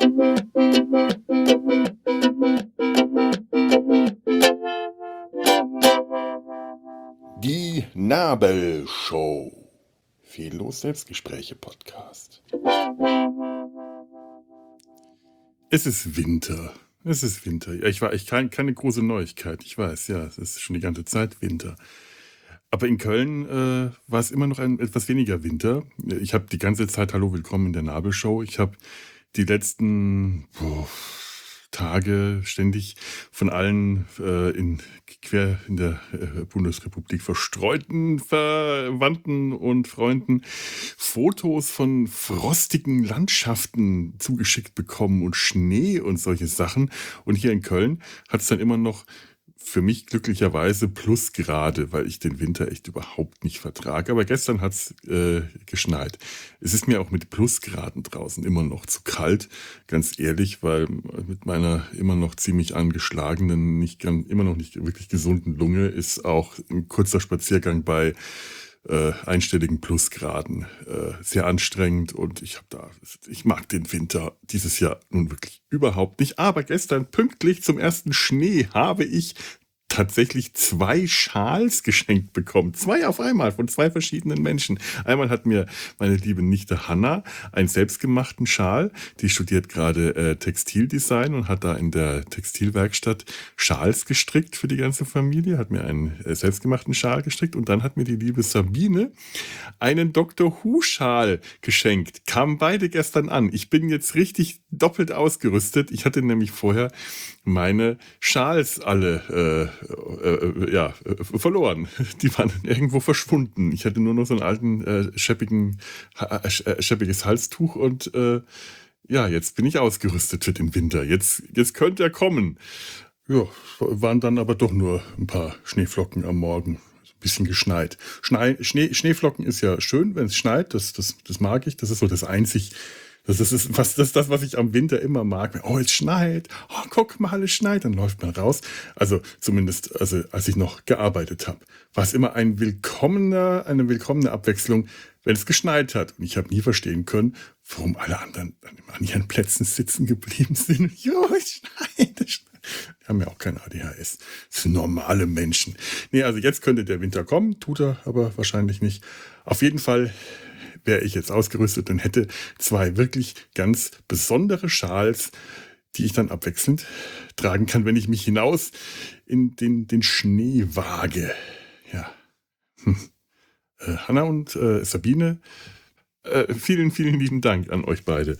Die Nabelshow. Fehllos Selbstgespräche-Podcast. Es ist Winter. Es ist Winter. Ja, keine große Neuigkeit. Ich weiß, ja, es ist schon die ganze Zeit Winter. Aber in Köln war es immer noch etwas weniger Winter. Ich habe die ganze Zeit Hallo, willkommen in der Nabelshow. Ich habe die letzten Tage ständig von allen quer in der Bundesrepublik verstreuten Verwandten und Freunden Fotos von frostigen Landschaften zugeschickt bekommen und Schnee und solche Sachen. Und hier in Köln hat es dann immer noch für mich glücklicherweise Plusgrade, weil ich den Winter echt überhaupt nicht vertrage. Aber gestern hat es geschneit. Es ist mir auch mit Plusgraden draußen immer noch zu kalt, ganz ehrlich, weil mit meiner immer noch ziemlich angeschlagenen, immer noch nicht wirklich gesunden Lunge ist auch ein kurzer Spaziergang bei einstelligen Plusgraden sehr anstrengend, und ich mag den Winter dieses Jahr nun wirklich überhaupt nicht. Aber gestern pünktlich zum ersten Schnee habe ich tatsächlich 2 Schals geschenkt bekommen. 2 auf einmal von 2 verschiedenen Menschen. Einmal hat mir meine liebe Nichte Hanna einen selbstgemachten Schal. Die studiert gerade Textildesign und hat da in der Textilwerkstatt Schals gestrickt für die ganze Familie. Hat mir einen selbstgemachten Schal gestrickt. Und dann hat mir die liebe Sabine einen Dr. Who-Schal geschenkt. Kamen beide gestern an. Ich bin jetzt richtig doppelt ausgerüstet. Ich hatte nämlich vorher meine Schals alle verloren. Die waren irgendwo verschwunden. Ich hatte nur noch so einen alten scheppiges Halstuch, und jetzt bin ich ausgerüstet für den Winter. Jetzt könnte er kommen. Ja, waren dann aber doch nur ein paar Schneeflocken am Morgen. Ein bisschen geschneit. Schneeflocken ist ja schön, wenn es schneit. Das mag ich. Das ist so das was ich am Winter immer mag. Oh, es schneit. Oh, guck mal, es schneit. Dann läuft man raus. Also zumindest, als ich noch gearbeitet habe, war es immer eine willkommene Abwechslung, wenn es geschneit hat. Und ich habe nie verstehen können, warum alle anderen an ihren Plätzen sitzen geblieben sind. Jo, es schneit. Die haben ja auch kein ADHS. Das sind normale Menschen. Nee, also jetzt könnte der Winter kommen. Tut er aber wahrscheinlich nicht. Auf jeden Fall wäre ich jetzt ausgerüstet und hätte 2 wirklich ganz besondere Schals, die ich dann abwechselnd tragen kann, wenn ich mich hinaus in den Schnee wage. Ja. Hanna und Sabine, vielen, vielen lieben Dank an euch beide.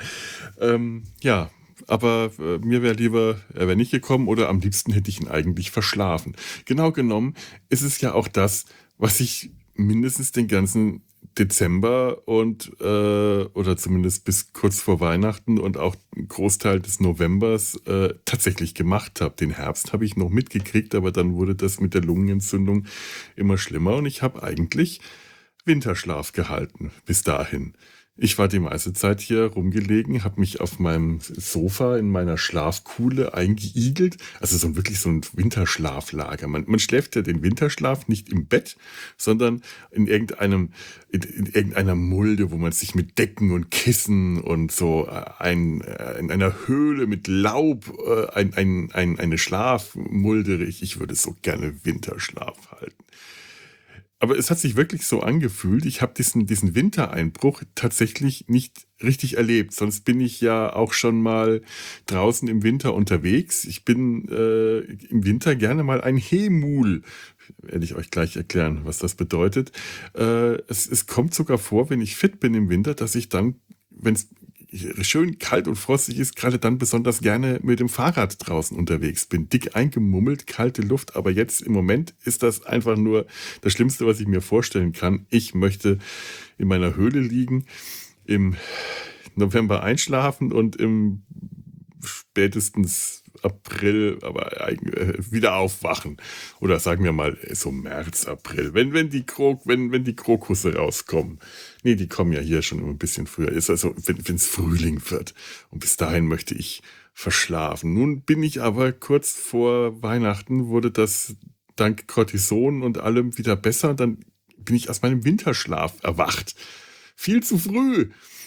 Aber mir wäre lieber, er wäre nicht gekommen, oder am liebsten hätte ich ihn eigentlich verschlafen. Genau genommen ist es ja auch das, was ich mindestens den ganzen Dezember und oder zumindest bis kurz vor Weihnachten und auch einen Großteil des Novembers tatsächlich gemacht habe. Den Herbst habe ich noch mitgekriegt, aber dann wurde das mit der Lungenentzündung immer schlimmer, und ich habe eigentlich Winterschlaf gehalten bis dahin. Ich war die meiste Zeit hier rumgelegen, habe mich auf meinem Sofa in meiner Schlafkuhle eingeigelt. Also wirklich so ein Winterschlaflager. Man schläft ja den Winterschlaf nicht im Bett, sondern in irgendeiner Mulde, wo man sich mit Decken und Kissen und so in einer Höhle mit Laub eine Schlafmulde. Ich würde so gerne Winterschlaf halten. Aber es hat sich wirklich so angefühlt. Ich habe diesen Wintereinbruch tatsächlich nicht richtig erlebt. Sonst bin ich ja auch schon mal draußen im Winter unterwegs. Ich bin im Winter gerne mal ein Hemul. Werde ich euch gleich erklären, was das bedeutet. Es kommt sogar vor, wenn ich fit bin im Winter, dass ich dann, wenn es schön kalt und frostig ist, gerade dann besonders gerne mit dem Fahrrad draußen unterwegs bin. Dick eingemummelt, kalte Luft, aber jetzt im Moment ist das einfach nur das Schlimmste, was ich mir vorstellen kann. Ich möchte in meiner Höhle liegen, im November einschlafen und im spätestens April wieder aufwachen. Oder sagen wir mal so März, April. Wenn die Krokusse rauskommen. Nee, die kommen ja hier schon ein bisschen früher. Ist also, wenn es Frühling wird. Und bis dahin möchte ich verschlafen. Nun bin ich aber kurz vor Weihnachten, wurde das dank Cortison und allem wieder besser. Dann bin ich aus meinem Winterschlaf erwacht. Viel zu früh.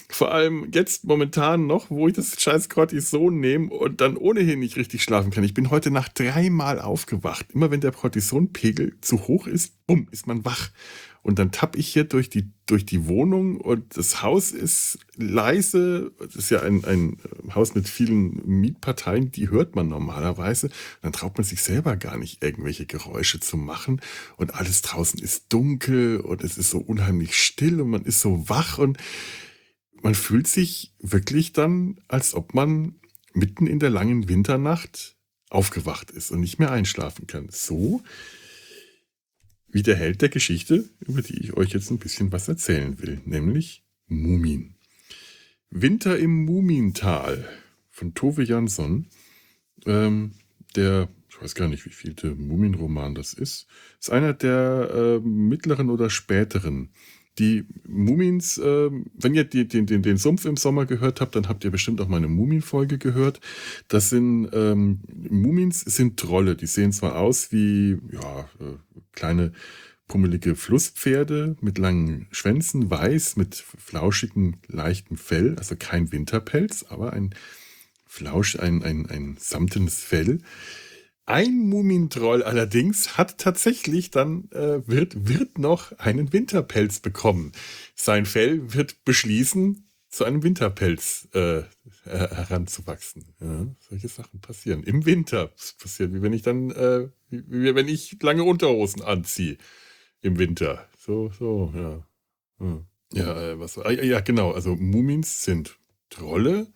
Vor allem jetzt momentan noch, wo ich das scheiß Cortison nehme und dann ohnehin nicht richtig schlafen kann. Ich bin heute Nacht 3-mal aufgewacht. Immer wenn der Cortisonpegel zu hoch ist, bumm, ist man wach. Und dann tapp ich hier durch die Wohnung und das Haus ist leise. Das ist ja ein Haus mit vielen Mietparteien, die hört man normalerweise. Dann traut man sich selber gar nicht, irgendwelche Geräusche zu machen. Und alles draußen ist dunkel und es ist so unheimlich still und man ist so wach und man fühlt sich wirklich dann, als ob man mitten in der langen Winternacht aufgewacht ist und nicht mehr einschlafen kann. So wie der Held der Geschichte, über die ich euch jetzt ein bisschen was erzählen will, nämlich Mumin. Winter im Mumintal von Tove Jansson. Ich weiß gar nicht, wie vielte Muminroman das ist. Ist einer der mittleren oder späteren. Die Mumins, wenn ihr den Sumpf im Sommer gehört habt, dann habt ihr bestimmt auch meine Mumin-Folge gehört. Das sind Mumins sind Trolle. Die sehen zwar aus wie kleine pummelige Flusspferde mit langen Schwänzen, weiß, mit flauschigem, leichtem Fell, also kein Winterpelz, aber ein samtenes Fell. Ein Mumintroll allerdings hat tatsächlich dann, wird noch einen Winterpelz bekommen. Sein Fell wird beschließen, zu einem Winterpelz heranzuwachsen. Ja, solche Sachen passieren. Im Winter passiert, wie wenn ich dann, wie wenn ich lange Unterhosen anziehe. Im Winter. So, ja. Hm. Ja, ja, genau. Also Mumins sind Trolle,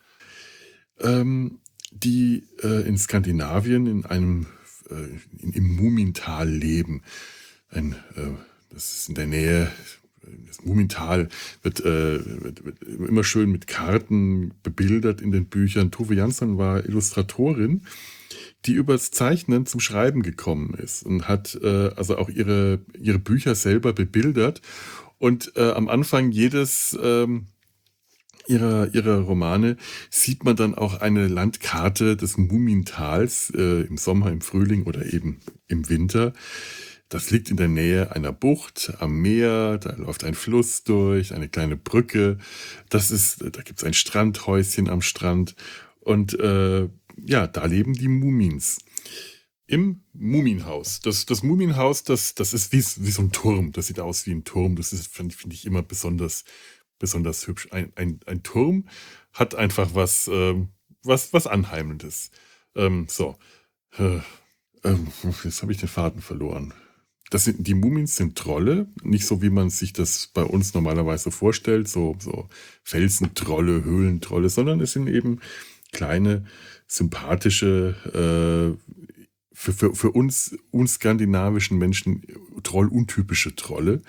die in Skandinavien im Mumintal leben. Das ist in der Nähe. Das Mumintal wird immer schön mit Karten bebildert in den Büchern. Tove Jansson war Illustratorin, die übers Zeichnen zum Schreiben gekommen ist und hat also auch ihre Bücher selber bebildert. Und am Anfang jedes ihrer Romane sieht man dann auch eine Landkarte des Mumintals im Sommer, im Frühling oder eben im Winter. Das liegt in der Nähe einer Bucht am Meer, da läuft ein Fluss durch, eine kleine Brücke. Da gibt es ein Strandhäuschen am Strand und da leben die Mumins. Im Muminhaus. Das Muminhaus, das ist wie so ein Turm. Das sieht aus wie ein Turm. Das finde ich immer besonders hübsch. Ein Turm hat einfach was Anheimelndes. So. Jetzt habe ich den Faden verloren. Die Mumins sind Trolle, nicht so wie man sich das bei uns normalerweise vorstellt, so Felsentrolle, Höhlentrolle, sondern es sind eben kleine, sympathische, für uns skandinavischen Menschen untypische Trolle.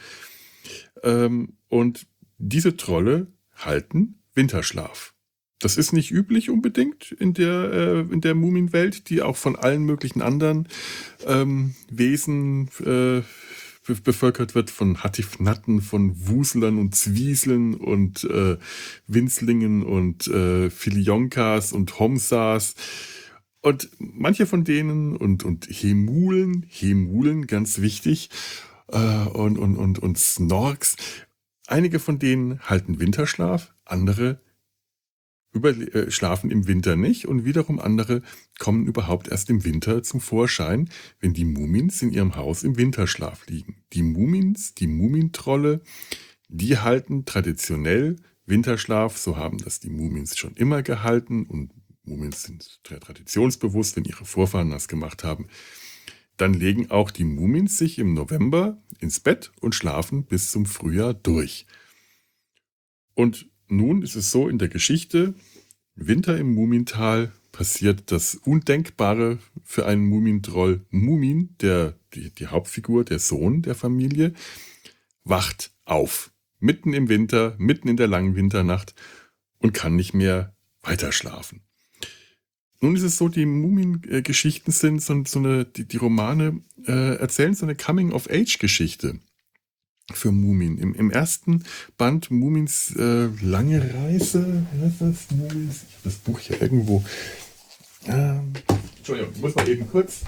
Und diese Trolle halten Winterschlaf. Das ist nicht üblich unbedingt in der Muminwelt, die auch von allen möglichen anderen Wesen bevölkert wird, von Hattifnatten, von Wuslern und Zwieseln und Winzlingen und Filionkas und Homsas. Und manche von denen und Hemulen, ganz wichtig, und Snorks, einige von denen halten Winterschlaf, andere schlafen im Winter nicht und wiederum andere kommen überhaupt erst im Winter zum Vorschein, wenn die Mumins in ihrem Haus im Winterschlaf liegen. Die Mumins, die Mumintrolle, die halten traditionell Winterschlaf, so haben das die Mumins schon immer gehalten und Mumins sind traditionsbewusst, wenn ihre Vorfahren das gemacht haben. Dann legen auch die Mumins sich im November ins Bett und schlafen bis zum Frühjahr durch. Und nun ist es so in der Geschichte, Winter im Mumintal passiert das Undenkbare für einen Mumintroll. Mumin, die Hauptfigur, der Sohn der Familie, wacht auf. Mitten im Winter, mitten in der langen Winternacht und kann nicht mehr weiter schlafen. Nun ist es so, die Mumin-Geschichten sind die Romane erzählen so eine Coming-of-Age-Geschichte für Mumin. Im ersten Band Mumins lange Reise, was ist das? Mumins? Ich habe das Buch hier irgendwo. Entschuldigung, ich muss mal eben kurz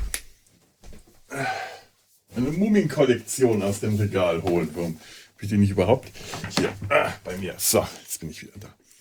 eine Mumin-Kollektion aus dem Regal holen. Warum habe ich die nicht überhaupt hier bei mir? So, jetzt bin ich wieder da.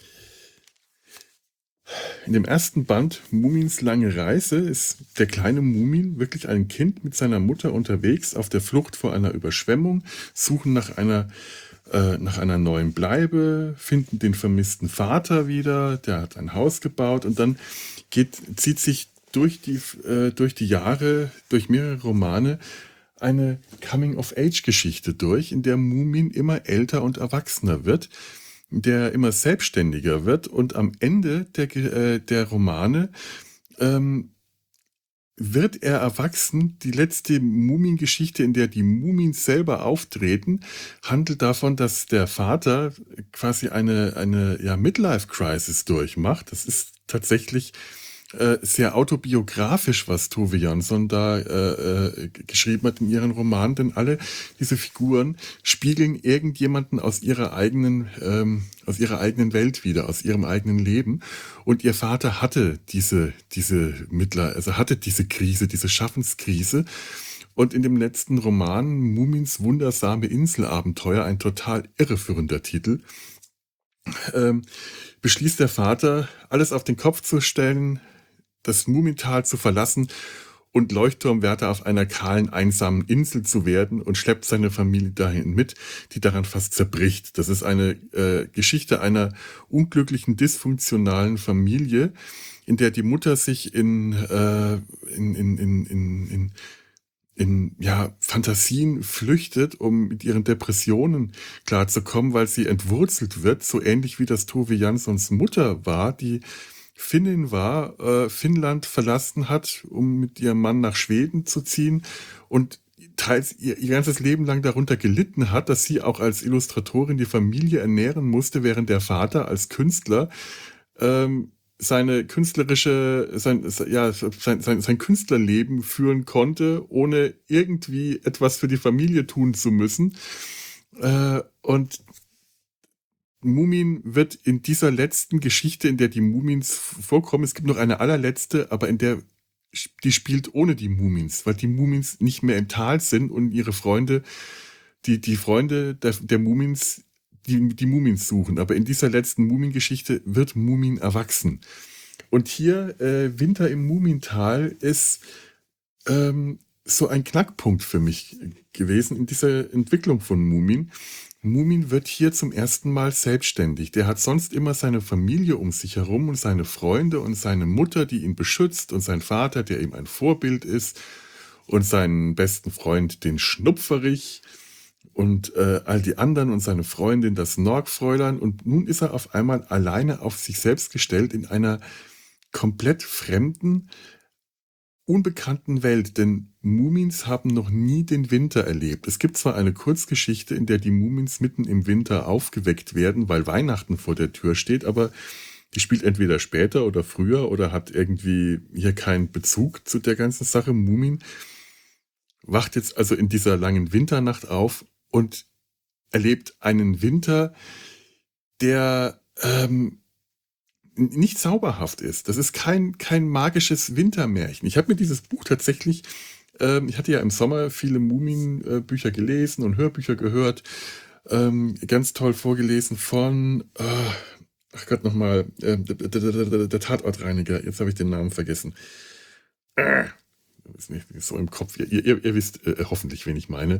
in dem ersten Band Mumins lange Reise ist der kleine Mumin wirklich ein Kind mit seiner Mutter unterwegs auf der Flucht vor einer Überschwemmung, suchen nach einer neuen Bleibe, finden den vermissten Vater wieder, der hat ein Haus gebaut und dann zieht sich durch die Jahre, durch mehrere Romane, eine Coming-of-Age-Geschichte durch, in der Mumin immer älter und erwachsener wird, der immer selbstständiger wird und am Ende der Romane ähm, wird er erwachsen. Die letzte Mumin-Geschichte, in der die Mumins selber auftreten, handelt davon, dass der Vater quasi eine ja, Midlife-Crisis durchmacht. Das ist tatsächlich sehr autobiografisch, was Tove Jansson da geschrieben hat in ihren Romanen, denn alle diese Figuren spiegeln irgendjemanden aus ihrer eigenen Welt wieder, aus ihrem eigenen Leben. Und ihr Vater hatte hatte diese Krise, diese Schaffenskrise. Und in dem letzten Roman, Mumins wundersame Inselabenteuer, ein total irreführender Titel, beschließt der Vater, alles auf den Kopf zu stellen, das Mumintal zu verlassen und Leuchtturmwärter auf einer kahlen, einsamen Insel zu werden und schleppt seine Familie dahin mit, die daran fast zerbricht. Das ist eine Geschichte einer unglücklichen, dysfunktionalen Familie, in der die Mutter sich in Fantasien flüchtet, um mit ihren Depressionen klarzukommen, weil sie entwurzelt wird, so ähnlich wie das Tove Janssons Mutter war, die Finnin war, Finnland verlassen hat, um mit ihrem Mann nach Schweden zu ziehen und teils ihr ganzes Leben lang darunter gelitten hat, dass sie auch als Illustratorin die Familie ernähren musste, während der Vater als Künstler sein Künstlerleben führen konnte, ohne irgendwie etwas für die Familie tun zu müssen. Und Mumin wird in dieser letzten Geschichte, in der die Mumins vorkommen, es gibt noch eine allerletzte, aber die spielt ohne die Mumins, weil die Mumins nicht mehr im Tal sind und ihre Freunde, die Freunde der Mumins, die Mumins suchen. Aber in dieser letzten Mumin-Geschichte wird Mumin erwachsen. Und hier, Winter im Mumintal, ist so ein Knackpunkt für mich gewesen in dieser Entwicklung von Mumin. Mumin wird hier zum ersten Mal selbstständig. Der hat sonst immer seine Familie um sich herum und seine Freunde und seine Mutter, die ihn beschützt und sein Vater, der ihm ein Vorbild ist und seinen besten Freund, den Schnupferich und all die anderen und seine Freundin, das Norgfräulein. Und nun ist er auf einmal alleine auf sich selbst gestellt in einer komplett fremden, unbekannten Welt, denn Mumins haben noch nie den Winter erlebt. Es gibt zwar eine Kurzgeschichte, in der die Mumins mitten im Winter aufgeweckt werden, weil Weihnachten vor der Tür steht, aber die spielt entweder später oder früher oder hat irgendwie hier keinen Bezug zu der ganzen Sache. Mumin wacht jetzt also in dieser langen Winternacht auf und erlebt einen Winter, der nicht zauberhaft ist. Das ist kein magisches Wintermärchen. Ich habe mir dieses Buch tatsächlich, ich hatte ja im Sommer viele Mumin-Bücher gelesen und Hörbücher gehört, ganz toll vorgelesen von, ach Gott, nochmal, der Tatortreiniger, jetzt habe ich den Namen vergessen. Ist nicht so im Kopf, ihr wisst hoffentlich, wen ich meine.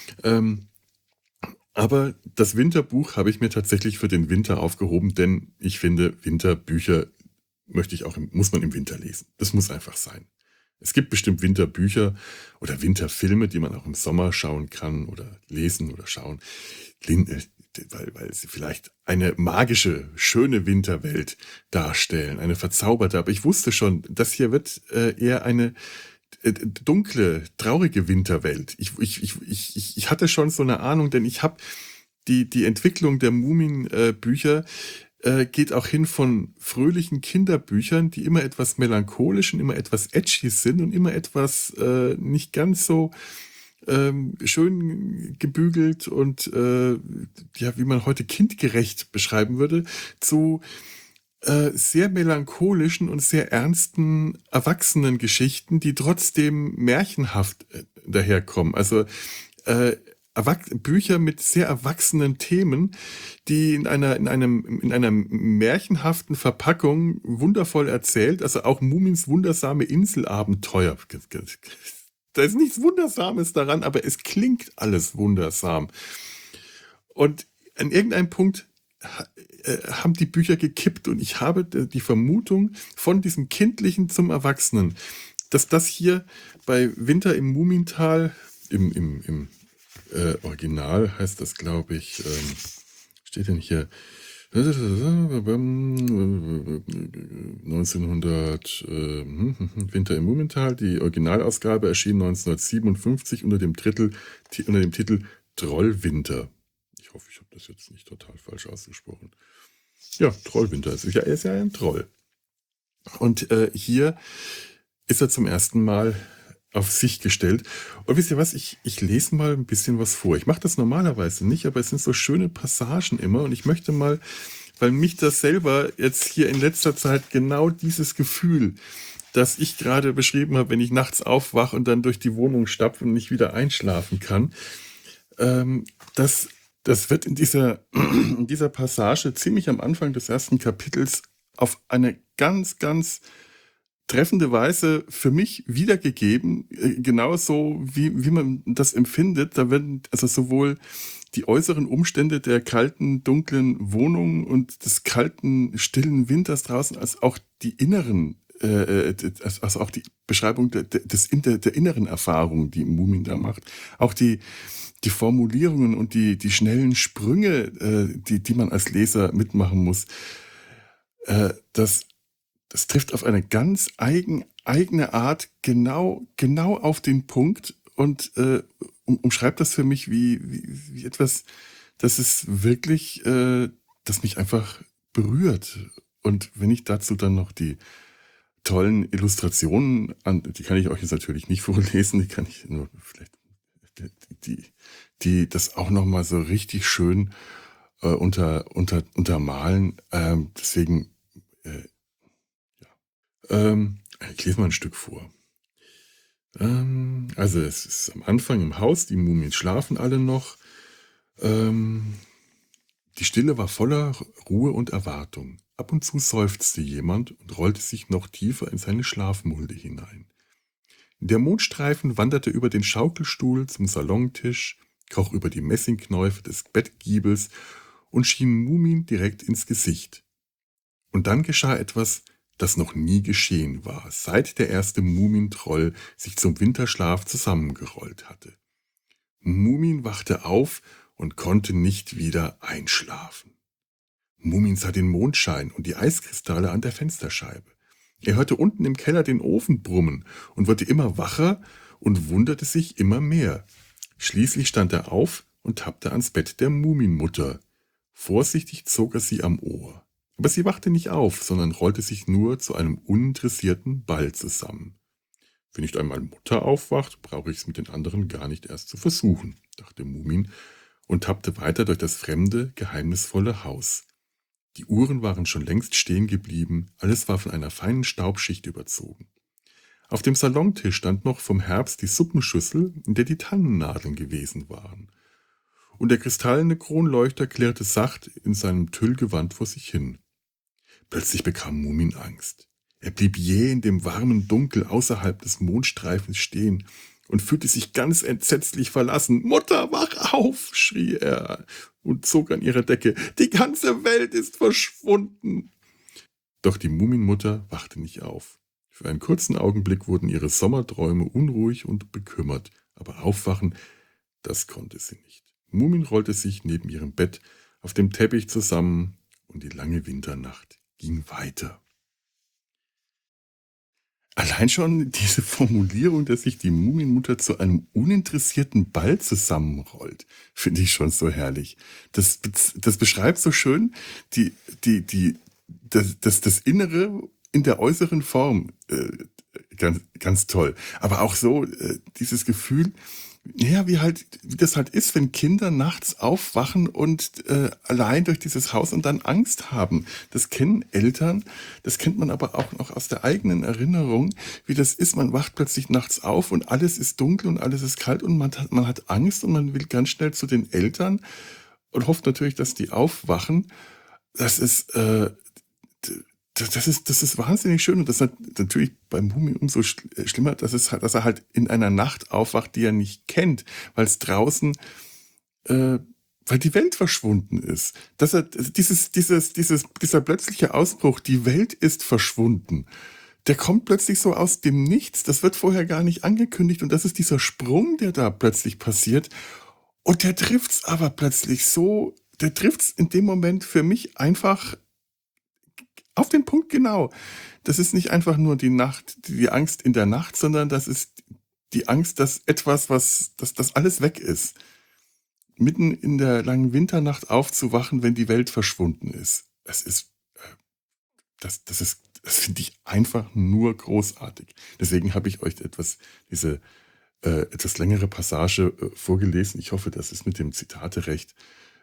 Aber das Winterbuch habe ich mir tatsächlich für den Winter aufgehoben, denn ich finde, Winterbücher muss man im Winter lesen. Das muss einfach sein. Es gibt bestimmt Winterbücher oder Winterfilme, die man auch im Sommer schauen kann oder lesen oder schauen, weil sie vielleicht eine magische, schöne Winterwelt darstellen, eine verzauberte. Aber ich wusste schon, das hier wird eher eine dunkle, traurige Winterwelt. Ich hatte schon so eine Ahnung, denn ich habe die Entwicklung der Mumin-Bücher geht auch hin von fröhlichen Kinderbüchern, die immer etwas melancholisch und immer etwas edgy sind und immer etwas nicht ganz so schön gebügelt und wie man heute kindgerecht beschreiben würde, zu sehr melancholischen und sehr ernsten Erwachsenengeschichten, die trotzdem märchenhaft daherkommen. Also Bücher mit sehr erwachsenen Themen, die in einer märchenhaften Verpackung wundervoll erzählt, also auch Mumins wundersame Inselabenteuer. Da ist nichts Wundersames daran, aber es klingt alles wundersam. Und an irgendeinem Punkt haben die Bücher gekippt und ich habe die Vermutung von diesem Kindlichen zum Erwachsenen, dass das hier bei Winter im Mumintal, im Original heißt das, glaube ich, steht denn hier 1900 Winter im Mumintal, die Originalausgabe erschien 1957 unter dem Titel Trollwinter. Ich hoffe, ich habe das jetzt nicht total falsch ausgesprochen. Ja, Trollwinter. Er ist ja ein Troll. Und hier ist er zum ersten Mal auf sich gestellt. Und wisst ihr was, ich lese mal ein bisschen was vor. Ich mache das normalerweise nicht, aber es sind so schöne Passagen immer. Und ich möchte mal, weil mich das selber jetzt hier in letzter Zeit genau dieses Gefühl, das ich gerade beschrieben habe, wenn ich nachts aufwache und dann durch die Wohnung stapfe und nicht wieder einschlafen kann, das wird in dieser Passage ziemlich am Anfang des ersten Kapitels auf eine ganz, ganz treffende Weise für mich wiedergegeben, genauso wie man das empfindet. Da werden also sowohl die äußeren Umstände der kalten, dunklen Wohnung und des kalten, stillen Winters draußen, als auch die inneren, also auch die Beschreibung der inneren Erfahrung, die Mumin da macht. Auch die Formulierungen und die schnellen Sprünge, die man als Leser mitmachen muss, das trifft auf eine ganz eigene Art genau auf den Punkt und umschreibt das für mich wie etwas, das ist wirklich, das mich einfach berührt. Und wenn ich dazu dann noch die tollen Illustrationen die kann ich euch jetzt natürlich nicht vorlesen, die kann ich nur vielleicht, die das auch nochmal so richtig schön untermalen. Deswegen, ich lese mal ein Stück vor. Also es ist am Anfang im Haus, die Mumien schlafen alle noch. Die Stille war voller Ruhe und Erwartung. Ab und zu seufzte jemand und rollte sich noch tiefer in seine Schlafmulde hinein. Der Mondstreifen wanderte über den Schaukelstuhl zum Salontisch, kroch über die Messingknäufe des Bettgiebels und schien Mumin direkt ins Gesicht. Und dann geschah etwas, das noch nie geschehen war, seit der erste Mumintroll sich zum Winterschlaf zusammengerollt hatte. Mumin wachte auf und konnte nicht wieder einschlafen. Mumin sah den Mondschein und die Eiskristalle an der Fensterscheibe. Er hörte unten im Keller den Ofen brummen und wurde immer wacher und wunderte sich immer mehr. Schließlich stand er auf und tappte ans Bett der Muminmutter. Vorsichtig zog er sie am Ohr. Aber sie wachte nicht auf, sondern rollte sich nur zu einem uninteressierten Ball zusammen. Wenn nicht einmal Mutter aufwacht, brauche ich es mit den anderen gar nicht erst zu versuchen, dachte Mumin und tappte weiter durch das fremde, geheimnisvolle Haus. Die Uhren waren schon längst stehen geblieben, alles war von einer feinen Staubschicht überzogen. Auf dem Salontisch stand noch vom Herbst die Suppenschüssel, in der die Tannennadeln gewesen waren. Und der kristallene Kronleuchter klirrte sacht in seinem Tüllgewand vor sich hin. Plötzlich bekam Mumin Angst. Er blieb jäh in dem warmen Dunkel außerhalb des Mondstreifens stehen und fühlte sich ganz entsetzlich verlassen. »Mutter, wach auf!« schrie er und zog an ihrer Decke. »Die ganze Welt ist verschwunden!« Doch die Muminmutter wachte nicht auf. Für einen kurzen Augenblick wurden ihre Sommerträume unruhig und bekümmert, aber aufwachen, das konnte sie nicht. Mumin rollte sich neben ihrem Bett auf dem Teppich zusammen und die lange Winternacht ging weiter. Allein schon diese Formulierung, dass sich die Muminmutter zu einem uninteressierten Ball zusammenrollt, finde ich schon so herrlich. Das beschreibt so schön das Innere in der äußeren Form. Ganz, ganz toll. Aber auch so dieses Gefühl, Ja, wie das halt ist, wenn Kinder nachts aufwachen und allein durch dieses Haus und dann Angst haben. Das kennen Eltern, das kennt man aber auch noch aus der eigenen Erinnerung, wie das ist. Man wacht plötzlich nachts auf und alles ist dunkel und alles ist kalt und man hat Angst und man will ganz schnell zu den Eltern und hofft natürlich, dass die aufwachen. Das ist, das ist wahnsinnig schön und das ist natürlich beim Mumin umso schlimmer, dass er halt in einer Nacht aufwacht, die er nicht kennt, weil es draußen, äh, weil die Welt verschwunden ist. Dass er dieser plötzliche Ausbruch, die Welt ist verschwunden. Der kommt plötzlich so aus dem Nichts. Das wird vorher gar nicht angekündigt und das ist dieser Sprung, der da plötzlich passiert. Und der trifft's aber plötzlich so, der trifft's in dem Moment für mich einfach auf den Punkt genau. Das ist nicht einfach nur die Angst in der Nacht, sondern das ist die Angst, dass dass das alles weg ist. Mitten in der langen Winternacht aufzuwachen, wenn die Welt verschwunden ist. Das finde ich einfach nur großartig. Deswegen habe ich euch diese etwas längere Passage vorgelesen. Ich hoffe, das ist mit dem Zitaterecht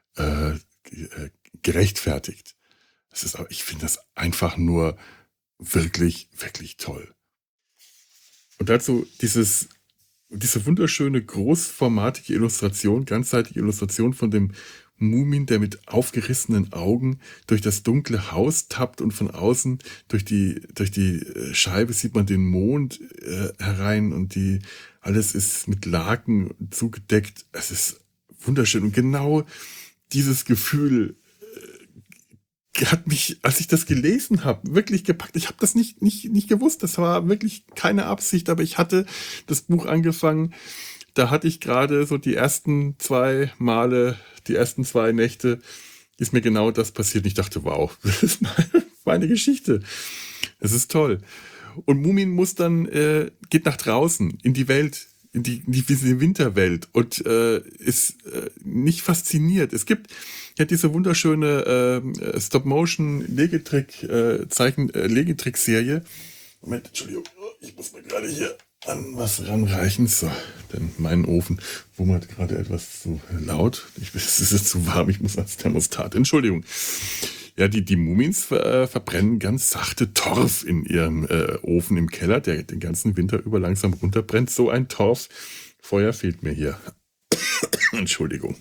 gerechtfertigt. Ich finde das einfach nur wirklich, wirklich toll. Und dazu diese wunderschöne, großformatige Illustration, ganzseitige Illustration von dem Mumin, der mit aufgerissenen Augen durch das dunkle Haus tappt und von außen durch die Scheibe sieht man den Mond herein und alles ist mit Laken zugedeckt. Es ist wunderschön und genau dieses Gefühl hat mich, als ich das gelesen habe, wirklich gepackt. Ich habe das nicht gewusst. Das war wirklich keine Absicht, aber ich hatte das Buch angefangen. Da hatte ich gerade so die ersten 2 Male, die ersten 2 Nächte, ist mir genau das passiert. Und ich dachte, wow, das ist meine Geschichte. Das ist toll. Und Mumin geht nach draußen in die Welt, in diese Winterwelt und ist nicht fasziniert. Es gibt ja diese wunderschöne Stop-Motion-Legetrick-Serie. Moment, Entschuldigung, ich muss mir gerade hier an was ranreichen. So, denn mein Ofen wummert gerade etwas zu laut. Es ist zu warm, ich muss ans Thermostat. Entschuldigung. Ja, die Mumins verbrennen ganz sachte Torf in ihrem Ofen im Keller, der den ganzen Winter über langsam runterbrennt. So ein Torffeuer fehlt mir hier. Entschuldigung.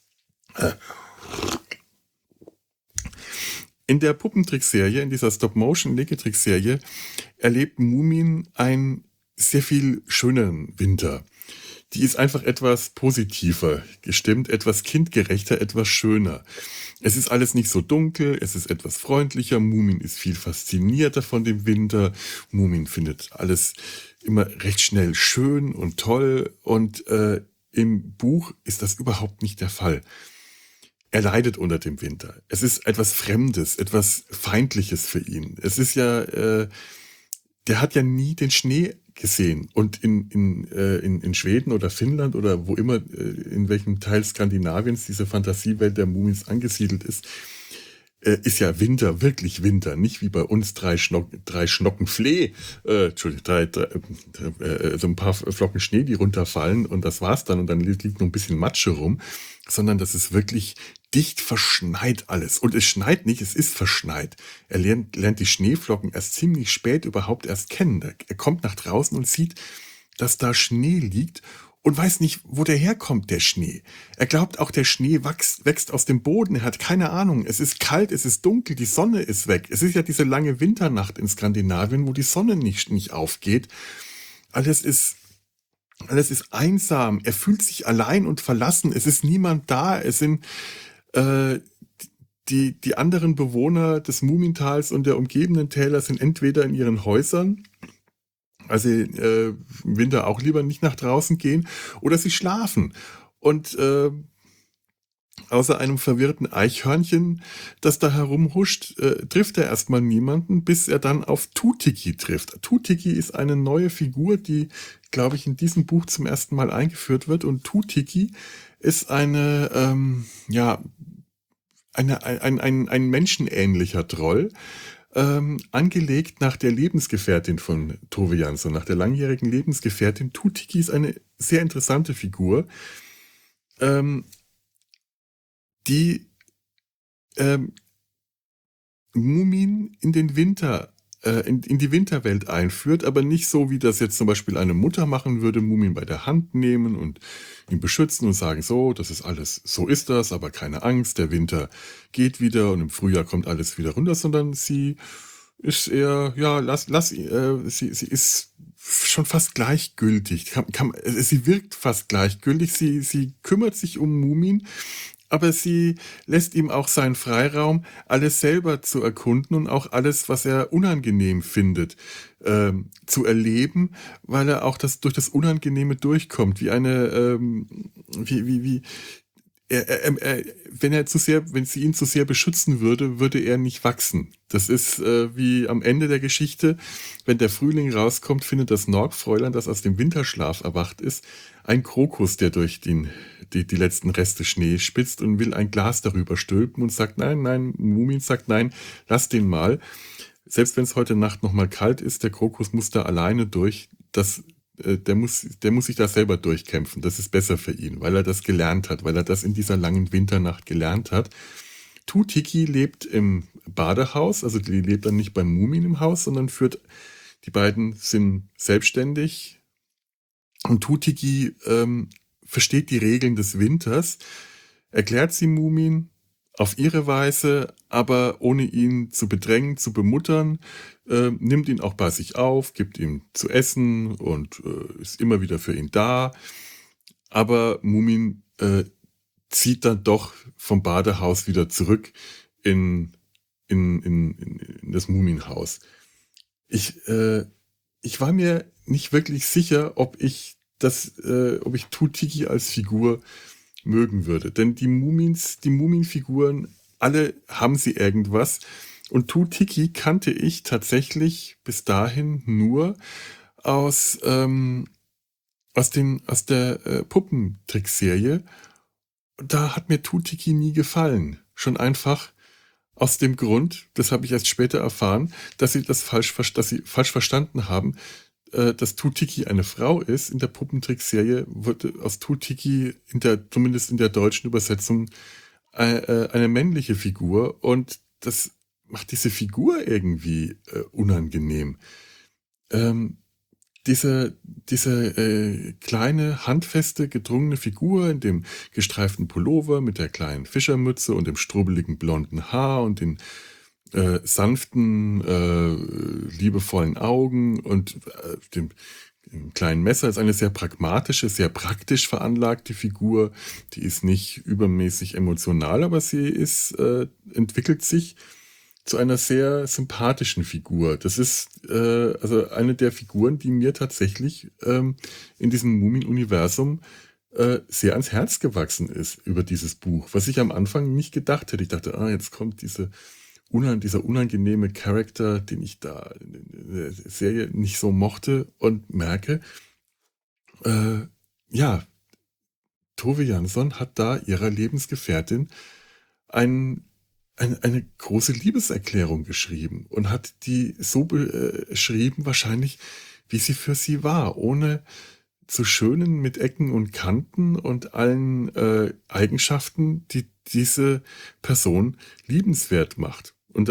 In der Puppentrickserie, in dieser Stop-Motion-Legetrickserie, erlebt Mumin einen sehr viel schöneren Winter. Die ist einfach etwas positiver gestimmt, etwas kindgerechter, etwas schöner. Es ist alles nicht so dunkel, es ist etwas freundlicher. Mumin ist viel faszinierter von dem Winter. Mumin findet alles immer recht schnell schön und toll. Und im Buch ist das überhaupt nicht der Fall. Er leidet unter dem Winter. Es ist etwas Fremdes, etwas Feindliches für ihn. Es ist ja, der hat ja nie den Schnee gesehen. Und in Schweden oder Finnland oder wo immer, in welchem Teil Skandinaviens diese Fantasiewelt der Mumins angesiedelt ist ja Winter, wirklich Winter. Nicht wie bei uns 3 Schnocken Flee, Entschuldigung, so ein paar Flocken Schnee, die runterfallen und das war's dann und dann liegt noch ein bisschen Matsche rum, sondern das ist wirklich dicht verschneit alles. Und es schneit nicht, es ist verschneit. Er lernt die Schneeflocken erst ziemlich spät überhaupt erst kennen. Er kommt nach draußen und sieht, dass da Schnee liegt und weiß nicht, wo der herkommt, der Schnee. Er glaubt auch, der Schnee wächst aus dem Boden. Er hat keine Ahnung. Es ist kalt, es ist dunkel, die Sonne ist weg. Es ist ja diese lange Winternacht in Skandinavien, wo die Sonne nicht aufgeht. Alles ist einsam. Er fühlt sich allein und verlassen. Es ist niemand da. Es sind die anderen Bewohner des Mumintals und der umgebenden Täler sind entweder in ihren Häusern, also im Winter auch lieber nicht nach draußen gehen, oder sie schlafen. Und außer einem verwirrten Eichhörnchen, das da herumhuscht, trifft er erstmal niemanden, bis er dann auf Tutiki trifft. Tutiki ist eine neue Figur, die, glaube ich, in diesem Buch zum ersten Mal eingeführt wird. Und Tutiki ist ein menschenähnlicher Troll, angelegt nach der Lebensgefährtin von Tove Jansson, nach der langjährigen Lebensgefährtin. Tutiki ist eine sehr interessante Figur, ähm, die ähm, Mumien in den Winter, in die Winterwelt einführt, aber nicht so, wie das jetzt zum Beispiel eine Mutter machen würde, Mumien bei der Hand nehmen und ihn beschützen und sagen, so, das ist alles, so ist das, aber keine Angst, der Winter geht wieder und im Frühjahr kommt alles wieder runter, sondern sie ist eher, ja, sie ist schon fast gleichgültig. Sie wirkt fast gleichgültig. Sie kümmert sich um Mumien, aber sie lässt ihm auch seinen Freiraum, alles selber zu erkunden und auch alles, was er unangenehm findet, zu erleben, weil er auch durch das Unangenehme durchkommt, wie eine, wie, wenn sie ihn zu sehr beschützen würde, würde er nicht wachsen. Das ist wie am Ende der Geschichte, wenn der Frühling rauskommt, findet das Norgfräulein, das aus dem Winterschlaf erwacht ist, ein Krokus, der durch die letzten Reste Schnee spitzt und will ein Glas darüber stülpen und sagt, nein, nein, Mumin sagt, nein, lass den mal. Selbst wenn es heute Nacht nochmal kalt ist, der Krokus muss da alleine durch. Der muss sich da selber durchkämpfen. Das ist besser für ihn, weil er das gelernt hat, weil er das in dieser langen Winternacht gelernt hat. Tutiki lebt im Badehaus, also die lebt dann nicht beim Mumin im Haus, sondern die beiden sind selbstständig und Tutiki versteht die Regeln des Winters, erklärt sie Mumin auf ihre Weise, aber ohne ihn zu bedrängen, zu bemuttern, nimmt ihn auch bei sich auf, gibt ihm zu essen und ist immer wieder für ihn da. Aber Mumin zieht dann doch vom Badehaus wieder zurück in das Muminhaus. Ich war mir nicht wirklich sicher, ob ich Tutiki als Figur mögen würde. Denn die Muminfiguren, alle haben sie irgendwas. Und Tutiki kannte ich tatsächlich bis dahin nur aus, aus der Puppentrickserie. Da hat mir Tutiki nie gefallen. Schon einfach aus dem Grund, das habe ich erst später erfahren, dass sie dass sie falsch verstanden haben, dass Tutiki eine Frau ist. In der Puppentrickserie wurde aus Tutiki, zumindest in der deutschen Übersetzung, eine männliche Figur. Und das macht diese Figur irgendwie unangenehm. Ähm, diese kleine, handfeste, gedrungene Figur in dem gestreiften Pullover mit der kleinen Fischermütze und dem strubbeligen blonden Haar und den sanften, liebevollen Augen und dem kleinen Messer ist eine sehr pragmatische, sehr praktisch veranlagte Figur. Die ist nicht übermäßig emotional, aber sie entwickelt sich zu einer sehr sympathischen Figur. Das ist also eine der Figuren, die mir tatsächlich in diesem Mumin-Universum sehr ans Herz gewachsen ist über dieses Buch, was ich am Anfang nicht gedacht hätte. Ich dachte, jetzt kommt dieser unangenehme Charakter, den ich da in der Serie nicht so mochte und merke, ja, Tove Jansson hat da ihrer Lebensgefährtin eine große Liebeserklärung geschrieben und hat die so beschrieben, wahrscheinlich, wie sie für sie war, ohne zu schönen mit Ecken und Kanten und allen Eigenschaften, die diese Person liebenswert macht. Und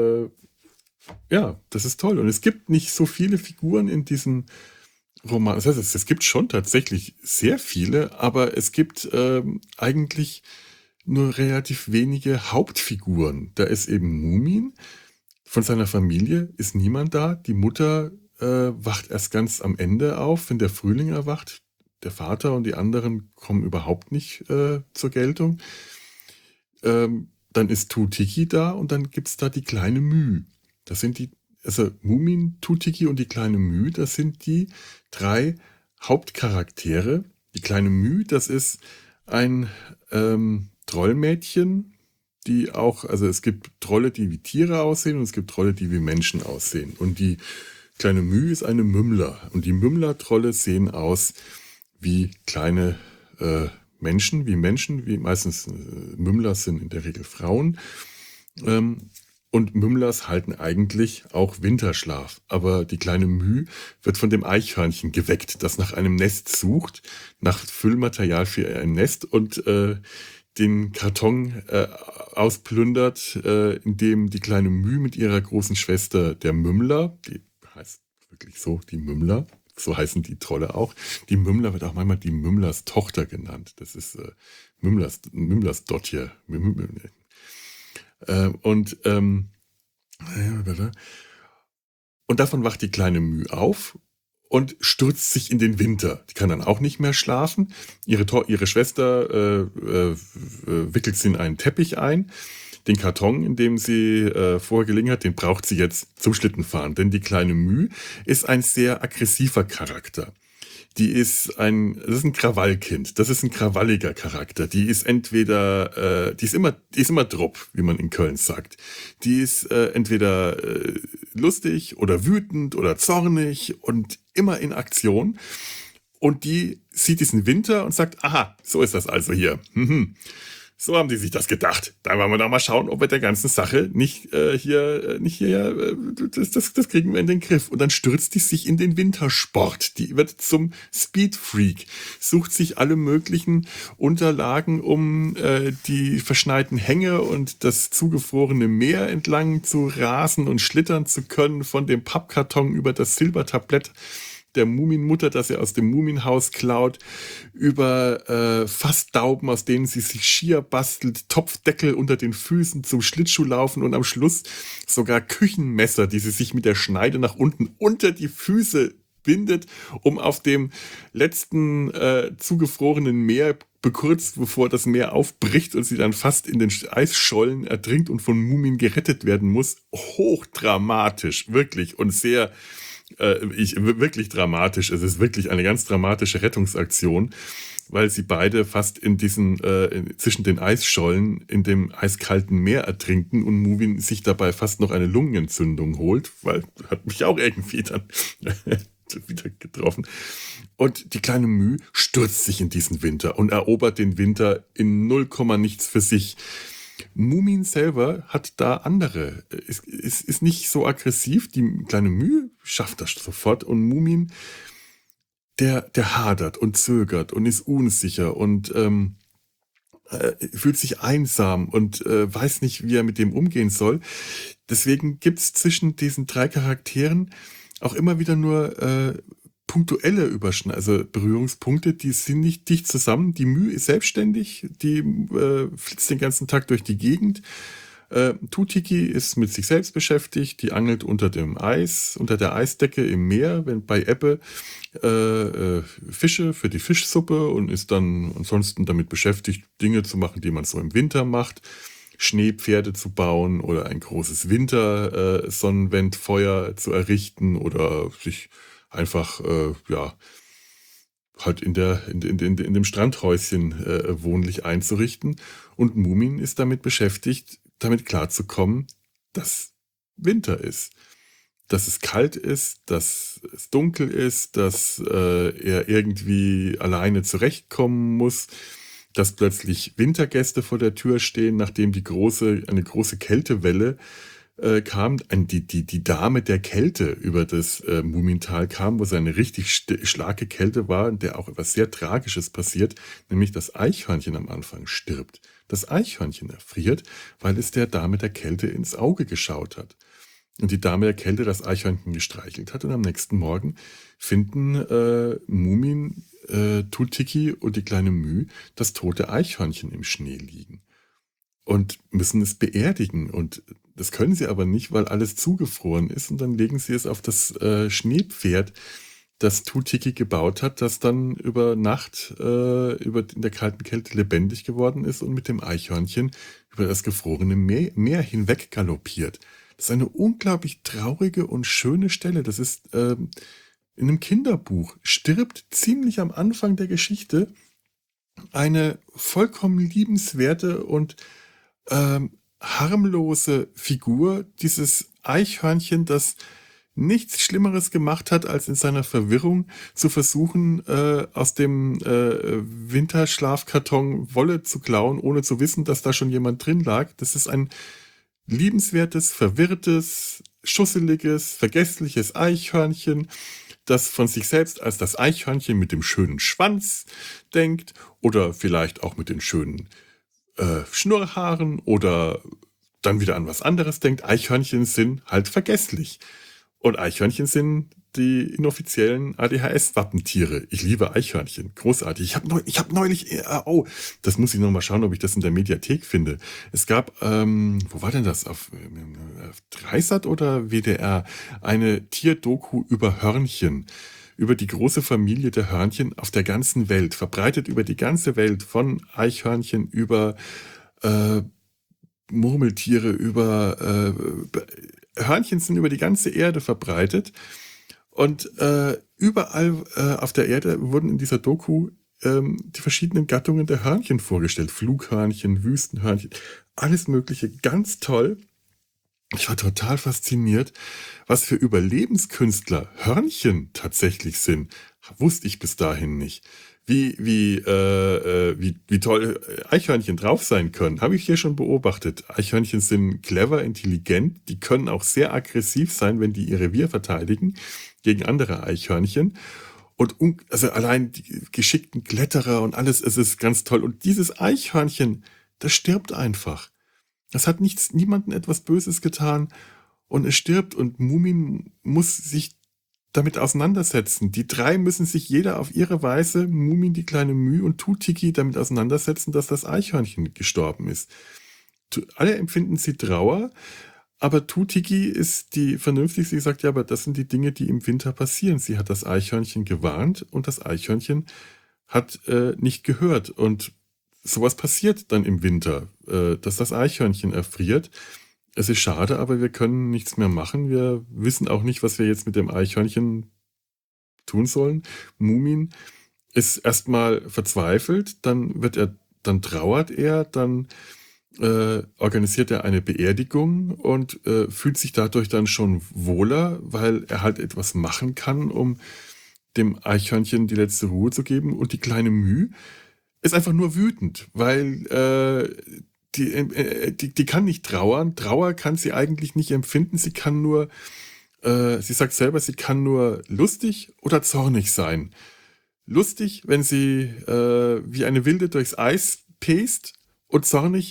das ist toll. Und es gibt nicht so viele Figuren in diesem Roman. Das heißt, es gibt schon tatsächlich sehr viele, aber es gibt eigentlich nur relativ wenige Hauptfiguren. Da ist eben Mumin. Von seiner Familie ist niemand da. Die Mutter wacht erst ganz am Ende auf, wenn der Frühling erwacht. Der Vater und die anderen kommen überhaupt nicht zur Geltung. Dann ist Tutiki da und dann gibt es da die kleine Müh. Das sind also Mumin, Tutiki und die kleine Müh, das sind die 3 Hauptcharaktere. Die kleine Müh, das ist ein Trollmädchen, also es gibt Trolle, die wie Tiere aussehen und es gibt Trolle, die wie Menschen aussehen. Und die kleine Müh ist eine Mümmler. Und die Mümmler-Trolle sehen aus wie kleine Menschen, wie meistens Mümmler sind in der Regel Frauen. Und Mümmlers halten eigentlich auch Winterschlaf. Aber die kleine Müh wird von dem Eichhörnchen geweckt, das nach einem Nest sucht, nach Füllmaterial für ein Nest und den Karton ausplündert, in dem die kleine Müh mit ihrer großen Schwester, der Mümmler, die heißt wirklich so, die Mümmler, so heißen die Trolle auch. Die Mümmler wird auch manchmal die Mümmlers Tochter genannt. Das ist Mümmlers Dotje. Und und davon wacht die kleine Müh auf und stürzt sich in den Winter. Die kann dann auch nicht mehr schlafen. Ihre Schwester wickelt sie in einen Teppich ein. Den Karton, in dem sie vorher gelegen hat, den braucht sie jetzt zum Schlittenfahren. Denn die kleine Müh ist ein sehr aggressiver Charakter. Das ist ein Krawallkind. Das ist ein krawalliger Charakter. Die ist entweder, die ist immer Drupp, wie man in Köln sagt. Die ist entweder lustig oder wütend oder zornig und immer in Aktion. Und die sieht diesen Winter und sagt, aha, so ist das also hier. So haben die sich das gedacht. Da wollen wir doch mal schauen, ob wir der ganzen Sache nicht das kriegen wir in den Griff. Und dann stürzt die sich in den Wintersport. Die wird zum Speedfreak, sucht sich alle möglichen Unterlagen, um die verschneiten Hänge und das zugefrorene Meer entlang zu rasen und schlittern zu können, von dem Pappkarton über das Silbertablett der Muminmutter, das er aus dem Muminhaus klaut, über Fassdauben, aus denen sie sich Skier bastelt, Topfdeckel unter den Füßen zum Schlittschuhlaufen und am Schluss sogar Küchenmesser, die sie sich mit der Schneide nach unten unter die Füße bindet, um auf dem letzten zugefrorenen Meer, kurz bevor das Meer aufbricht und sie dann fast in den Eisschollen ertrinkt und von Mumien gerettet werden muss, hochdramatisch, wirklich, und sehr wirklich dramatisch. Es ist wirklich eine ganz dramatische Rettungsaktion, weil sie beide fast in diesen zwischen den Eisschollen in dem eiskalten Meer ertrinken und Mumin sich dabei fast noch eine Lungenentzündung holt, weil hat mich auch irgendwie dann wieder getroffen. Und die kleine Müh stürzt sich in diesen Winter und erobert den Winter in 0, nichts für sich. Mumin selber hat da andere, ist nicht so aggressiv. Die kleine Müh schafft das sofort und Mumin, der hadert und zögert und ist unsicher und fühlt sich einsam und weiß nicht, wie er mit dem umgehen soll. Deswegen gibt's zwischen diesen 3 Charakteren auch immer wieder nur punktuelle also Berührungspunkte, die sind nicht dicht zusammen. Die Müh ist selbstständig, die flitzt den ganzen Tag durch die Gegend. Tutiki ist mit sich selbst beschäftigt, die angelt unter dem Eis, unter der Eisdecke im Meer, wenn bei Ebbe Fische für die Fischsuppe und ist dann ansonsten damit beschäftigt, Dinge zu machen, die man so im Winter macht. Schneepferde zu bauen oder ein großes Winter-Sonnenwendfeuer zu errichten oder sich einfach, halt in dem Strandhäuschen wohnlich einzurichten. Und Mumin ist damit beschäftigt, damit klarzukommen, dass Winter ist. Dass es kalt ist, dass es dunkel ist, dass er irgendwie alleine zurechtkommen muss, dass plötzlich Wintergäste vor der Tür stehen, nachdem eine große Kältewelle kam, die Dame der Kälte über das Mumintal kam, wo es eine richtig starke Kälte war, in der auch etwas sehr Tragisches passiert, nämlich das Eichhörnchen am Anfang stirbt. Das Eichhörnchen erfriert, weil es der Dame der Kälte ins Auge geschaut hat. Und die Dame der Kälte das Eichhörnchen gestreichelt hat und am nächsten Morgen finden Mumin, Tutiki und die kleine Müh das tote Eichhörnchen im Schnee liegen und müssen es beerdigen. Und das können sie aber nicht, weil alles zugefroren ist. Und dann legen sie es auf das Schneepferd, das Tutiki gebaut hat, das dann über Nacht in der kalten Kälte lebendig geworden ist und mit dem Eichhörnchen über das gefrorene Meer hinweg galoppiert. Das ist eine unglaublich traurige und schöne Stelle. Das ist in einem Kinderbuch, stirbt ziemlich am Anfang der Geschichte eine vollkommen liebenswerte und harmlose Figur, dieses Eichhörnchen, das nichts Schlimmeres gemacht hat, als in seiner Verwirrung zu versuchen, aus dem Winterschlafkarton Wolle zu klauen, ohne zu wissen, dass da schon jemand drin lag. Das ist ein liebenswertes, verwirrtes, schusseliges, vergessliches Eichhörnchen, das von sich selbst als das Eichhörnchen mit dem schönen Schwanz denkt oder vielleicht auch mit den schönen Schnurrhaaren oder dann wieder an was anderes denkt. Eichhörnchen sind halt vergesslich. Und Eichhörnchen sind die inoffiziellen ADHS-Wappentiere. Ich liebe Eichhörnchen. Großartig. Ich hab neulich, das muss ich noch mal schauen, ob ich das in der Mediathek finde. Es gab, wo war denn das? Auf Dreisat oder WDR? Eine Tierdoku über Hörnchen. Über die große Familie der Hörnchen auf der ganzen Welt. Verbreitet über die ganze Welt. Von Eichhörnchen über äh, Murmeltiere, über Hörnchen sind über die ganze Erde verbreitet. Und überall auf der Erde wurden in dieser Doku die verschiedenen Gattungen der Hörnchen vorgestellt. Flughörnchen, Wüstenhörnchen, alles Mögliche. Ganz toll. Ich war total fasziniert, was für Überlebenskünstler Hörnchen tatsächlich sind. Wusste ich bis dahin nicht. Wie toll Eichhörnchen drauf sein können, habe ich hier schon beobachtet. Eichhörnchen sind clever, intelligent, die können auch sehr aggressiv sein, wenn die ihr Revier verteidigen gegen andere Eichhörnchen. Also allein die geschickten Kletterer und alles, es ist ganz toll. Und dieses Eichhörnchen, das stirbt einfach. Das hat niemandem etwas Böses getan und es stirbt und Mumin muss sich damit auseinandersetzen. Die drei müssen sich jeder auf ihre Weise, Mumin, die kleine Müh und Tutiki, damit auseinandersetzen, dass das Eichhörnchen gestorben ist. Alle empfinden sie Trauer, aber Tutiki ist die vernünftigste, sie sagt, ja, aber das sind die Dinge, die im Winter passieren. Sie hat das Eichhörnchen gewarnt und das Eichhörnchen hat nicht gehört. Und sowas passiert dann im Winter, dass das Eichhörnchen erfriert. Es ist schade, aber wir können nichts mehr machen. Wir wissen auch nicht, was wir jetzt mit dem Eichhörnchen tun sollen. Mumin ist erstmal verzweifelt, dann trauert er, dann organisiert er eine Beerdigung und fühlt sich dadurch dann schon wohler, weil er halt etwas machen kann, um dem Eichhörnchen die letzte Ruhe zu geben. Und die kleine Müh ist einfach nur wütend, weil die kann nicht trauern. Trauer kann sie eigentlich nicht empfinden. Sie kann nur, sie sagt selber, sie kann nur lustig oder zornig sein. Lustig, wenn sie wie eine Wilde durchs Eis pest und zornig,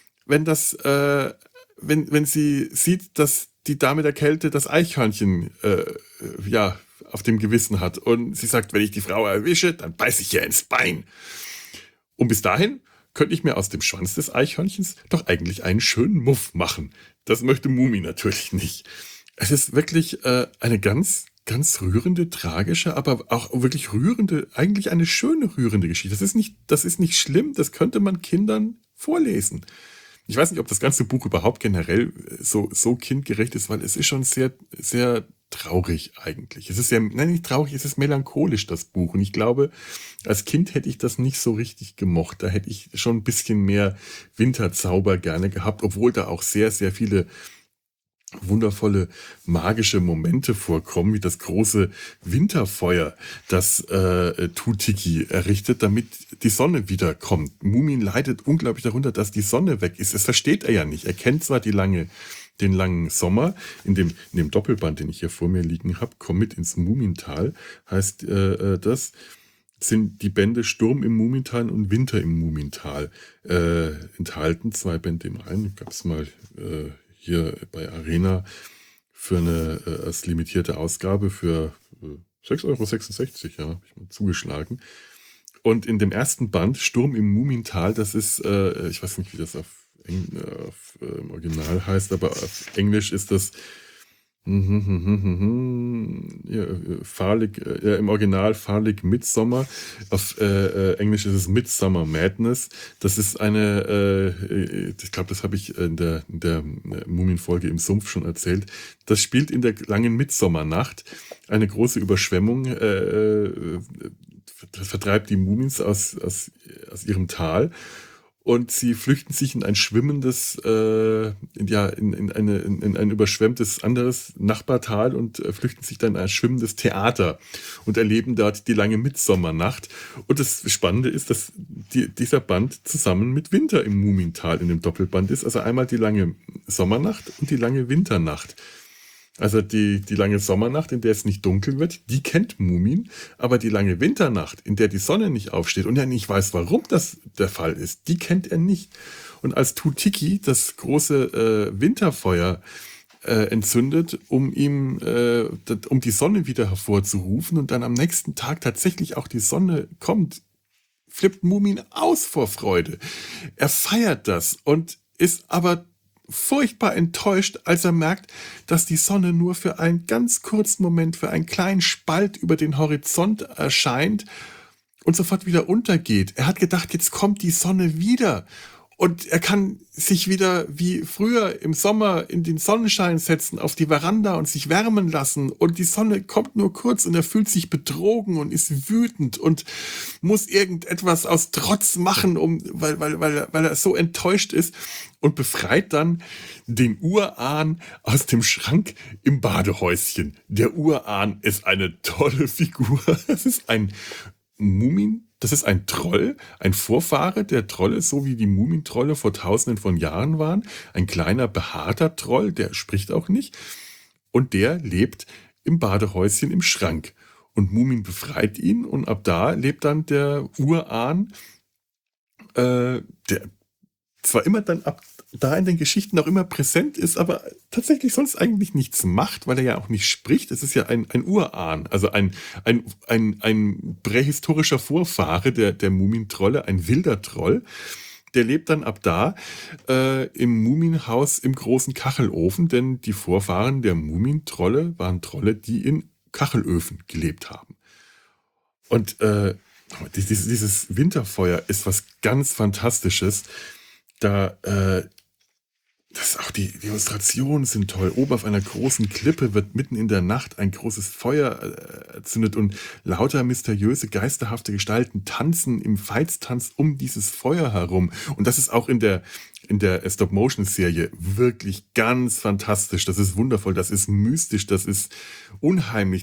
wenn sie sieht, dass die Dame der Kälte das Eichhörnchen ja auf dem Gewissen hat und sie sagt, wenn ich die Frau erwische, dann beiß ich ihr ins Bein. Und bis dahin könnte ich mir aus dem Schwanz des Eichhörnchens doch eigentlich einen schönen Muff machen. Das möchte Mumi natürlich nicht. Es ist wirklich eine ganz, ganz rührende, tragische, aber auch wirklich rührende, eigentlich eine schöne rührende Geschichte. Das ist nicht schlimm, das könnte man Kindern vorlesen. Ich weiß nicht, ob das ganze Buch überhaupt generell so kindgerecht ist, weil es ist schon sehr, sehr traurig eigentlich. Es ist ja, nein, nicht traurig, es ist melancholisch, das Buch. Und ich glaube, als Kind hätte ich das nicht so richtig gemocht. Da hätte ich schon ein bisschen mehr Winterzauber gerne gehabt, obwohl da auch sehr, sehr viele wundervolle magische Momente vorkommen, wie das große Winterfeuer, das Tutiki errichtet, damit die Sonne wiederkommt. Mumin leidet unglaublich darunter, dass die Sonne weg ist. Das versteht er ja nicht. Er kennt zwar den langen Sommer, in dem Doppelband, den ich hier vor mir liegen habe, Komm mit ins Mumintal, heißt das, sind die Bände Sturm im Mumintal und Winter im Mumintal enthalten. 2 Bände im einen. Gab es mal hier bei Arena für eine als limitierte Ausgabe für 6,66 €, ja, habe ich mal zugeschlagen. Und in dem ersten Band, Sturm im Mumintal, das ist, ich weiß nicht, wie das im Original heißt, aber auf Englisch ist das ja, im Original Farlig Midsommer. Auf Englisch ist es Midsummer Madness. Das ist ich glaube, das habe ich in der Mumin-Folge im Sumpf schon erzählt. Das spielt in der langen Midsommernacht. Eine große Überschwemmung vertreibt die Mumins aus ihrem Tal. und sie flüchten sich in ein schwimmendes, in ein überschwemmtes anderes Nachbartal und flüchten sich dann in ein schwimmendes Theater und erleben dort die lange Mitsommernacht. Und das Spannende ist, dass dieser Band zusammen mit Winter im Mumintal in dem Doppelband ist. Also einmal die lange Sommernacht und die lange Winternacht. Also die lange Sommernacht, in der es nicht dunkel wird, die kennt Mumin, aber die lange Winternacht, in der die Sonne nicht aufsteht und er nicht weiß, warum das der Fall ist, die kennt er nicht. Und als Tutiki das große Winterfeuer entzündet, um die Sonne wieder hervorzurufen und dann am nächsten Tag tatsächlich auch die Sonne kommt, flippt Mumin aus vor Freude. Er feiert das und ist aber furchtbar enttäuscht, als er merkt, dass die Sonne nur für einen ganz kurzen Moment, für einen kleinen Spalt über den Horizont erscheint und sofort wieder untergeht. Er hat gedacht, jetzt kommt die Sonne wieder und er kann sich wieder wie früher im Sommer in den Sonnenschein setzen auf die Veranda und sich wärmen lassen und die Sonne kommt nur kurz und er fühlt sich betrogen und ist wütend und muss irgendetwas aus Trotz machen, weil er so enttäuscht ist und befreit dann den Urahn aus dem Schrank im Badehäuschen. Der Urahn ist eine tolle Figur. Das ist ein das ist ein Troll, ein Vorfahre der Trolle, so wie die Mumintrolle vor Tausenden von Jahren waren. Ein kleiner, behaarter Troll, der spricht auch nicht. Und der lebt im Badehäuschen im Schrank. Und Mumin befreit ihn und ab da lebt dann der Urahn, der zwar immer dann ab da in den Geschichten auch immer präsent ist, aber tatsächlich sonst eigentlich nichts macht, weil er ja auch nicht spricht. Es ist ja ein Urahn, also ein prähistorischer Vorfahre der Mumintrolle, ein wilder Troll. Der lebt dann ab da im Muminhaus im großen Kachelofen, denn die Vorfahren der Mumintrolle waren Trolle, die in Kachelöfen gelebt haben. Und dieses Winterfeuer ist was ganz Fantastisches. Das auch die Illustrationen sind toll. Oben auf einer großen Klippe wird mitten in der Nacht ein großes Feuer erzündet und lauter mysteriöse, geisterhafte Gestalten tanzen im Veitstanz um dieses Feuer herum. Und das ist auch in der Stop-Motion-Serie wirklich ganz fantastisch. Das ist wundervoll, das ist mystisch, das ist unheimlich,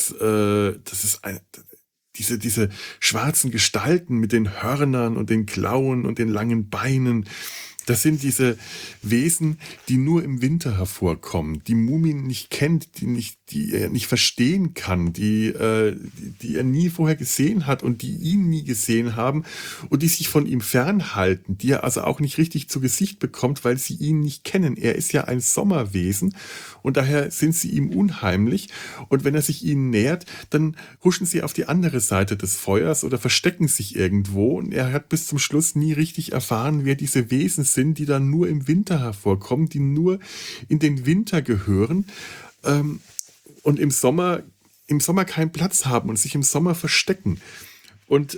diese schwarzen Gestalten mit den Hörnern und den Klauen und den langen Beinen. Das sind diese Wesen, die nur im Winter hervorkommen, die Mumin nicht kennt, die er nicht verstehen kann, die er nie vorher gesehen hat und die ihn nie gesehen haben und die sich von ihm fernhalten, die er also auch nicht richtig zu Gesicht bekommt, weil sie ihn nicht kennen. Er ist ja ein Sommerwesen und daher sind sie ihm unheimlich. Und wenn er sich ihnen nähert, dann huschen sie auf die andere Seite des Feuers oder verstecken sich irgendwo. Und er hat bis zum Schluss nie richtig erfahren, wer diese Wesen sind, die dann nur im Winter hervorkommen, die nur in den Winter gehören und im Sommer keinen Platz haben und sich im Sommer verstecken. Und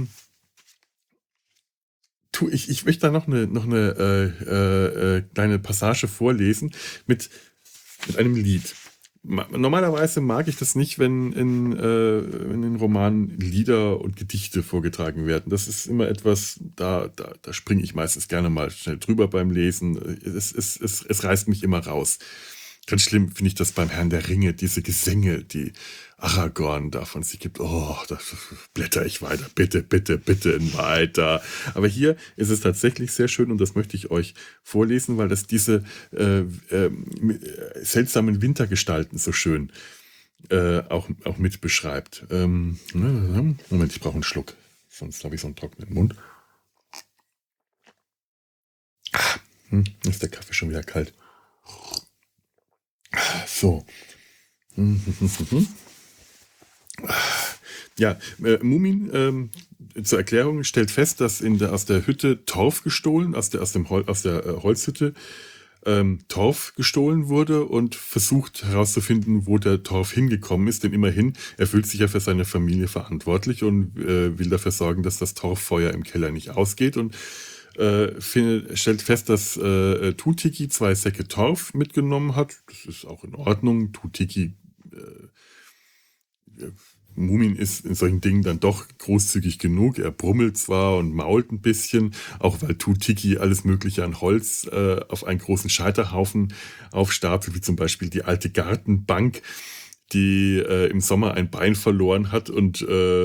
ich möchte da noch eine kleine Passage vorlesen mit einem Lied. Normalerweise mag ich das nicht, wenn in den Romanen Lieder und Gedichte vorgetragen werden. Das ist immer etwas, da springe ich meistens gerne mal schnell drüber beim Lesen. Es reißt mich immer raus. Ganz schlimm finde ich das beim Herrn der Ringe, diese Gesänge, die Aragorn davon sich gibt. Oh, da blätter ich weiter. Bitte, bitte, bitte weiter. Aber hier ist es tatsächlich sehr schön und das möchte ich euch vorlesen, weil das diese seltsamen Wintergestalten so schön auch mit beschreibt. Moment, ich brauche einen Schluck. Sonst habe ich so einen trockenen Mund. Ist der Kaffee schon wieder kalt. So. Ja, Mumin, zur Erklärung, stellt fest, dass aus der Hütte Torf gestohlen, aus der Holzhütte Torf gestohlen wurde und versucht herauszufinden, wo der Torf hingekommen ist. Denn immerhin, er fühlt sich ja für seine Familie verantwortlich und will dafür sorgen, dass das Torffeuer im Keller nicht ausgeht und stellt fest, dass Tutiki 2 Säcke Torf mitgenommen hat. Das ist auch in Ordnung. Tutiki Mumin ist in solchen Dingen dann doch großzügig genug. Er brummelt zwar und mault ein bisschen, auch weil Tutiki alles Mögliche an Holz auf einen großen Scheiterhaufen aufstapelt, wie zum Beispiel die alte Gartenbank, die im Sommer ein Bein verloren hat und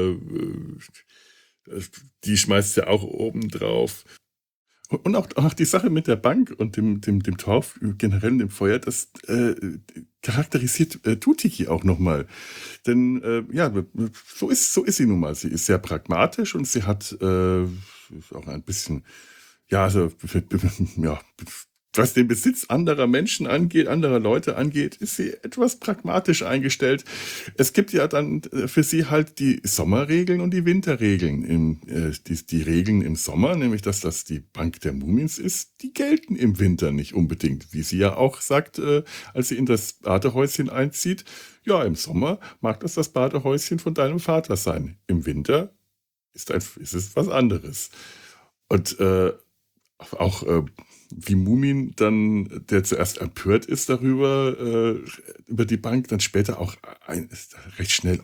die schmeißt er auch oben drauf. Und auch die Sache mit der Bank und dem Torf, generell dem Feuer, das charakterisiert Tutiki auch nochmal. Denn ja, so ist sie nun mal. Sie ist sehr pragmatisch und sie hat auch ein bisschen, ja, also, ja, was den Besitz anderer Menschen angeht, anderer Leute angeht, ist sie etwas pragmatisch eingestellt. Es gibt ja dann für sie halt die Sommerregeln und die Winterregeln. Die Regeln im Sommer, nämlich dass das die Bank der Mumins ist, die gelten im Winter nicht unbedingt. Wie sie ja auch sagt, als sie in das Badehäuschen einzieht, ja, im Sommer mag das Badehäuschen von deinem Vater sein. Im Winter ist es was anderes. Und auch wie Mumin dann, der zuerst empört ist darüber, über die Bank, dann später auch recht schnell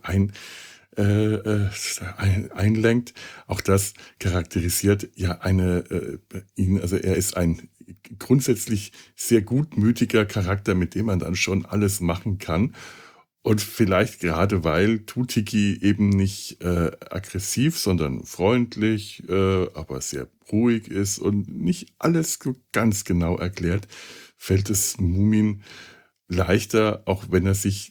einlenkt. Auch das charakterisiert ja ihn, also er ist ein grundsätzlich sehr gutmütiger Charakter, mit dem man dann schon alles machen kann. Und vielleicht gerade weil Tutiki eben nicht aggressiv, sondern freundlich, aber sehr ruhig ist und nicht alles so ganz genau erklärt, fällt es Mumin leichter, auch wenn er sich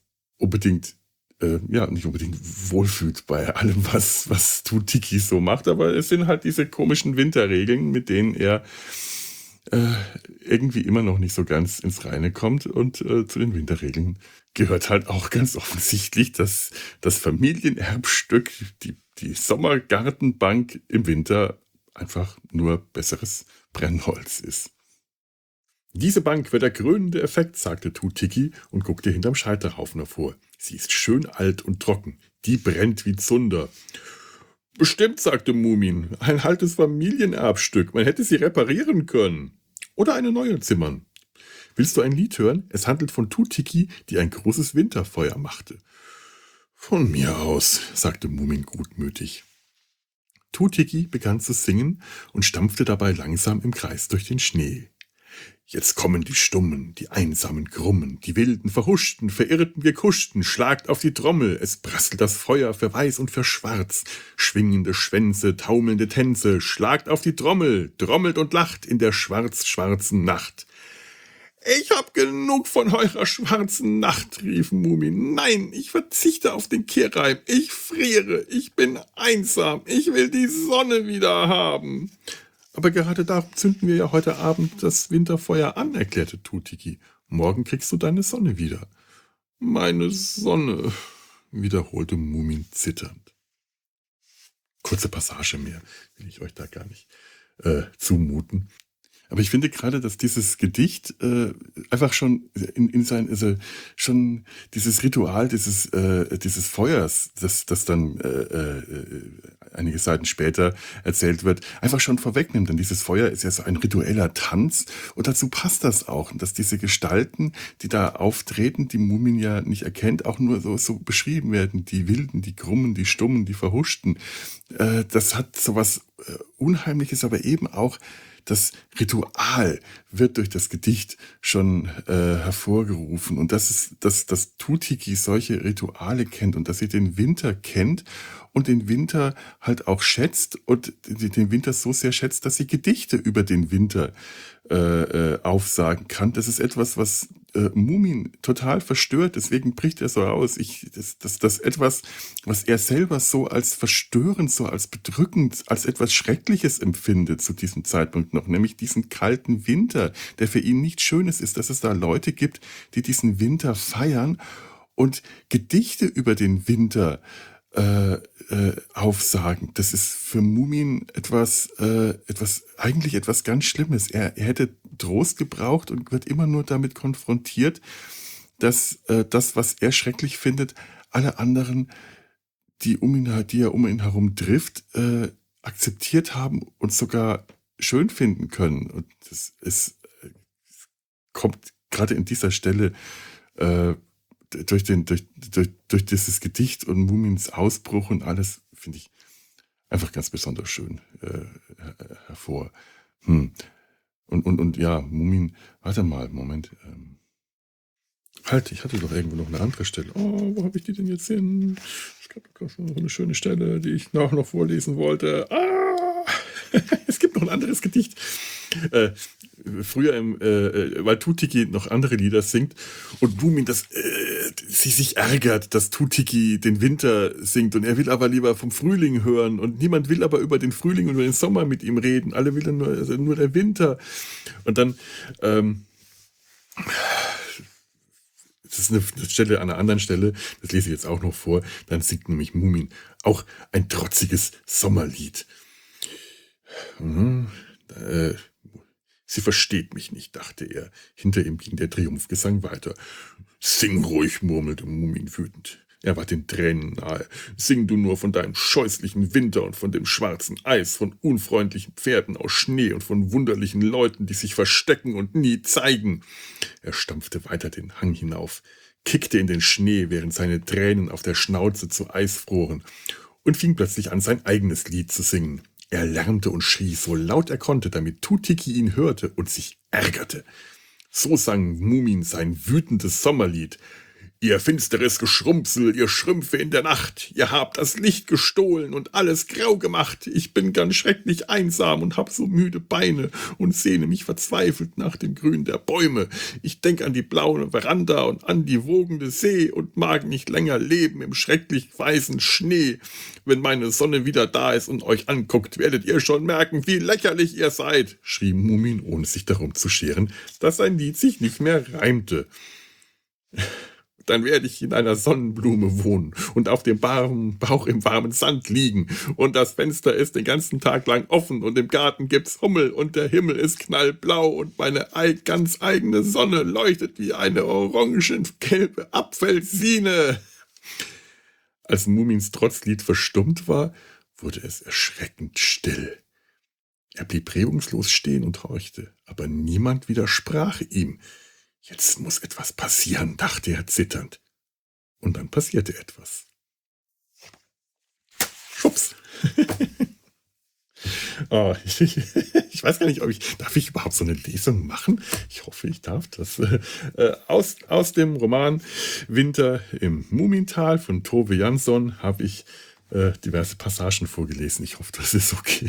nicht unbedingt wohlfühlt bei allem, was Tutiki so macht. Aber es sind halt diese komischen Winterregeln, mit denen er äh, irgendwie immer noch nicht so ganz ins Reine kommt. Und zu den Winterregeln gehört halt auch ganz offensichtlich, dass das Familienerbstück, die Sommergartenbank im Winter einfach nur besseres Brennholz ist. Diese Bank wird der krönende Effekt, sagte Tutiki und guckte hinterm Scheiterhaufen hervor. Sie ist schön alt und trocken. Die brennt wie Zunder. Bestimmt, sagte Mumin. Ein altes Familienerbstück. Man hätte sie reparieren können. Oder eine neue zimmern. Willst du ein Lied hören? Es handelt von Tutiki, die ein großes Winterfeuer machte. Von mir aus, sagte Mumin gutmütig. Tutiki begann zu singen und stampfte dabei langsam im Kreis durch den Schnee. Jetzt kommen die Stummen, die einsamen Krummen, die wilden, verhuschten, verirrten, gekuschten, schlagt auf die Trommel, es prasselt das Feuer für weiß und für schwarz, schwingende Schwänze, taumelnde Tänze, schlagt auf die Trommel, trommelt und lacht in der schwarz-schwarzen Nacht. Ich hab genug von eurer schwarzen Nacht, rief Mumin. Nein, ich verzichte auf den Kehrreim. Ich friere. Ich bin einsam. Ich will die Sonne wieder haben. Aber gerade darum zünden wir ja heute Abend das Winterfeuer an, erklärte Tutiki. Morgen kriegst du deine Sonne wieder. Meine Sonne, wiederholte Mumin zitternd. Kurze Passage mehr, will ich euch da gar nicht zumuten. Aber ich finde gerade, dass dieses Gedicht einfach schon in sein, also schon dieses Ritual dieses Feuers, das dann einige Seiten später erzählt wird, einfach schon vorwegnimmt. Denn dieses Feuer ist ja so ein ritueller Tanz und dazu passt das auch, dass diese Gestalten, die da auftreten, die Mumin ja nicht erkennt, auch nur so beschrieben werden. Die Wilden, die Krummen, die Stummen, die Verhuschten. Das hat sowas Unheimliches, aber eben auch das Ritual wird durch das Gedicht schon hervorgerufen. Und dass Tutiki solche Rituale kennt und dass sie den Winter kennt und den Winter halt auch schätzt und den Winter so sehr schätzt, dass sie Gedichte über den Winter aufsagen kann. Das ist etwas, was Mumin total verstört. Deswegen bricht er so aus. Das etwas, was er selber so als verstörend, so als bedrückend, als etwas Schreckliches empfindet zu diesem Zeitpunkt noch, nämlich diesen kalten Winter, der für ihn nichts Schönes ist, dass es da Leute gibt, die diesen Winter feiern und Gedichte über den Winter aufsagen. Das ist für Mumin eigentlich etwas ganz Schlimmes. Er hätte Trost gebraucht und wird immer nur damit konfrontiert, dass das, was er schrecklich findet, alle anderen, die er um ihn herum trifft, akzeptiert haben und sogar schön finden können. Und kommt gerade in dieser Stelle durch dieses Gedicht und Mumins Ausbruch und alles, finde ich einfach ganz besonders schön hervor. Hm. Und ja, Mumin, warte mal, Moment. Halt, ich hatte doch irgendwo noch eine andere Stelle. Oh, wo habe ich die denn jetzt hin? Es gab doch so eine schöne Stelle, die ich noch vorlesen wollte. Ah! Es gibt noch ein anderes Gedicht. Äh, früher, weil Tutiki noch andere Lieder singt und Mumin sie sich ärgert, dass Tutiki den Winter singt und er will aber lieber vom Frühling hören und niemand will aber über den Frühling und über den Sommer mit ihm reden. Alle will nur, also nur der Winter. Und dann das ist eine Stelle an einer anderen Stelle, das lese ich jetzt auch noch vor, dann singt nämlich Mumin auch ein trotziges Sommerlied. Mhm. Äh, Sie versteht mich nicht, dachte er. Hinter ihm ging der Triumphgesang weiter. Sing ruhig, murmelte Mumin wütend. Er war den Tränen nahe. Sing du nur von deinem scheußlichen Winter und von dem schwarzen Eis, von unfreundlichen Pferden aus Schnee und von wunderlichen Leuten, die sich verstecken und nie zeigen. Er stampfte weiter den Hang hinauf, kickte in den Schnee, während seine Tränen auf der Schnauze zu Eis froren, und fing plötzlich an, sein eigenes Lied zu singen. Er lärmte und schrie so laut er konnte, damit Tutiki ihn hörte und sich ärgerte. So sang Mumin sein wütendes Sommerlied. Ihr finsteres Geschrumpsel, ihr Schrümpfe in der Nacht, ihr habt das Licht gestohlen und alles grau gemacht. Ich bin ganz schrecklich einsam und hab so müde Beine und sehne mich verzweifelt nach dem Grün der Bäume. Ich denk an die blaue Veranda und an die wogende See und mag nicht länger leben im schrecklich weißen Schnee. Wenn meine Sonne wieder da ist und euch anguckt, werdet ihr schon merken, wie lächerlich ihr seid, schrie Mumin, ohne sich darum zu scheren, dass sein Lied sich nicht mehr reimte. Dann werde ich in einer Sonnenblume wohnen und auf dem Bauch im warmen Sand liegen. Und das Fenster ist den ganzen Tag lang offen und im Garten gibt's Hummel und der Himmel ist knallblau und meine ganz eigene Sonne leuchtet wie eine orangengelbe Apfelsine. Als Mumins Trotzlied verstummt war, wurde es erschreckend still. Er blieb regungslos stehen und horchte, aber niemand widersprach ihm. Jetzt muss etwas passieren, dachte er zitternd. Und dann passierte etwas. Schubs. Oh, ich weiß gar nicht, darf ich überhaupt so eine Lesung machen? Ich hoffe, ich darf das. Aus dem Roman Winter im Mumintal von Tove Jansson habe ich diverse Passagen vorgelesen. Ich hoffe, das ist okay.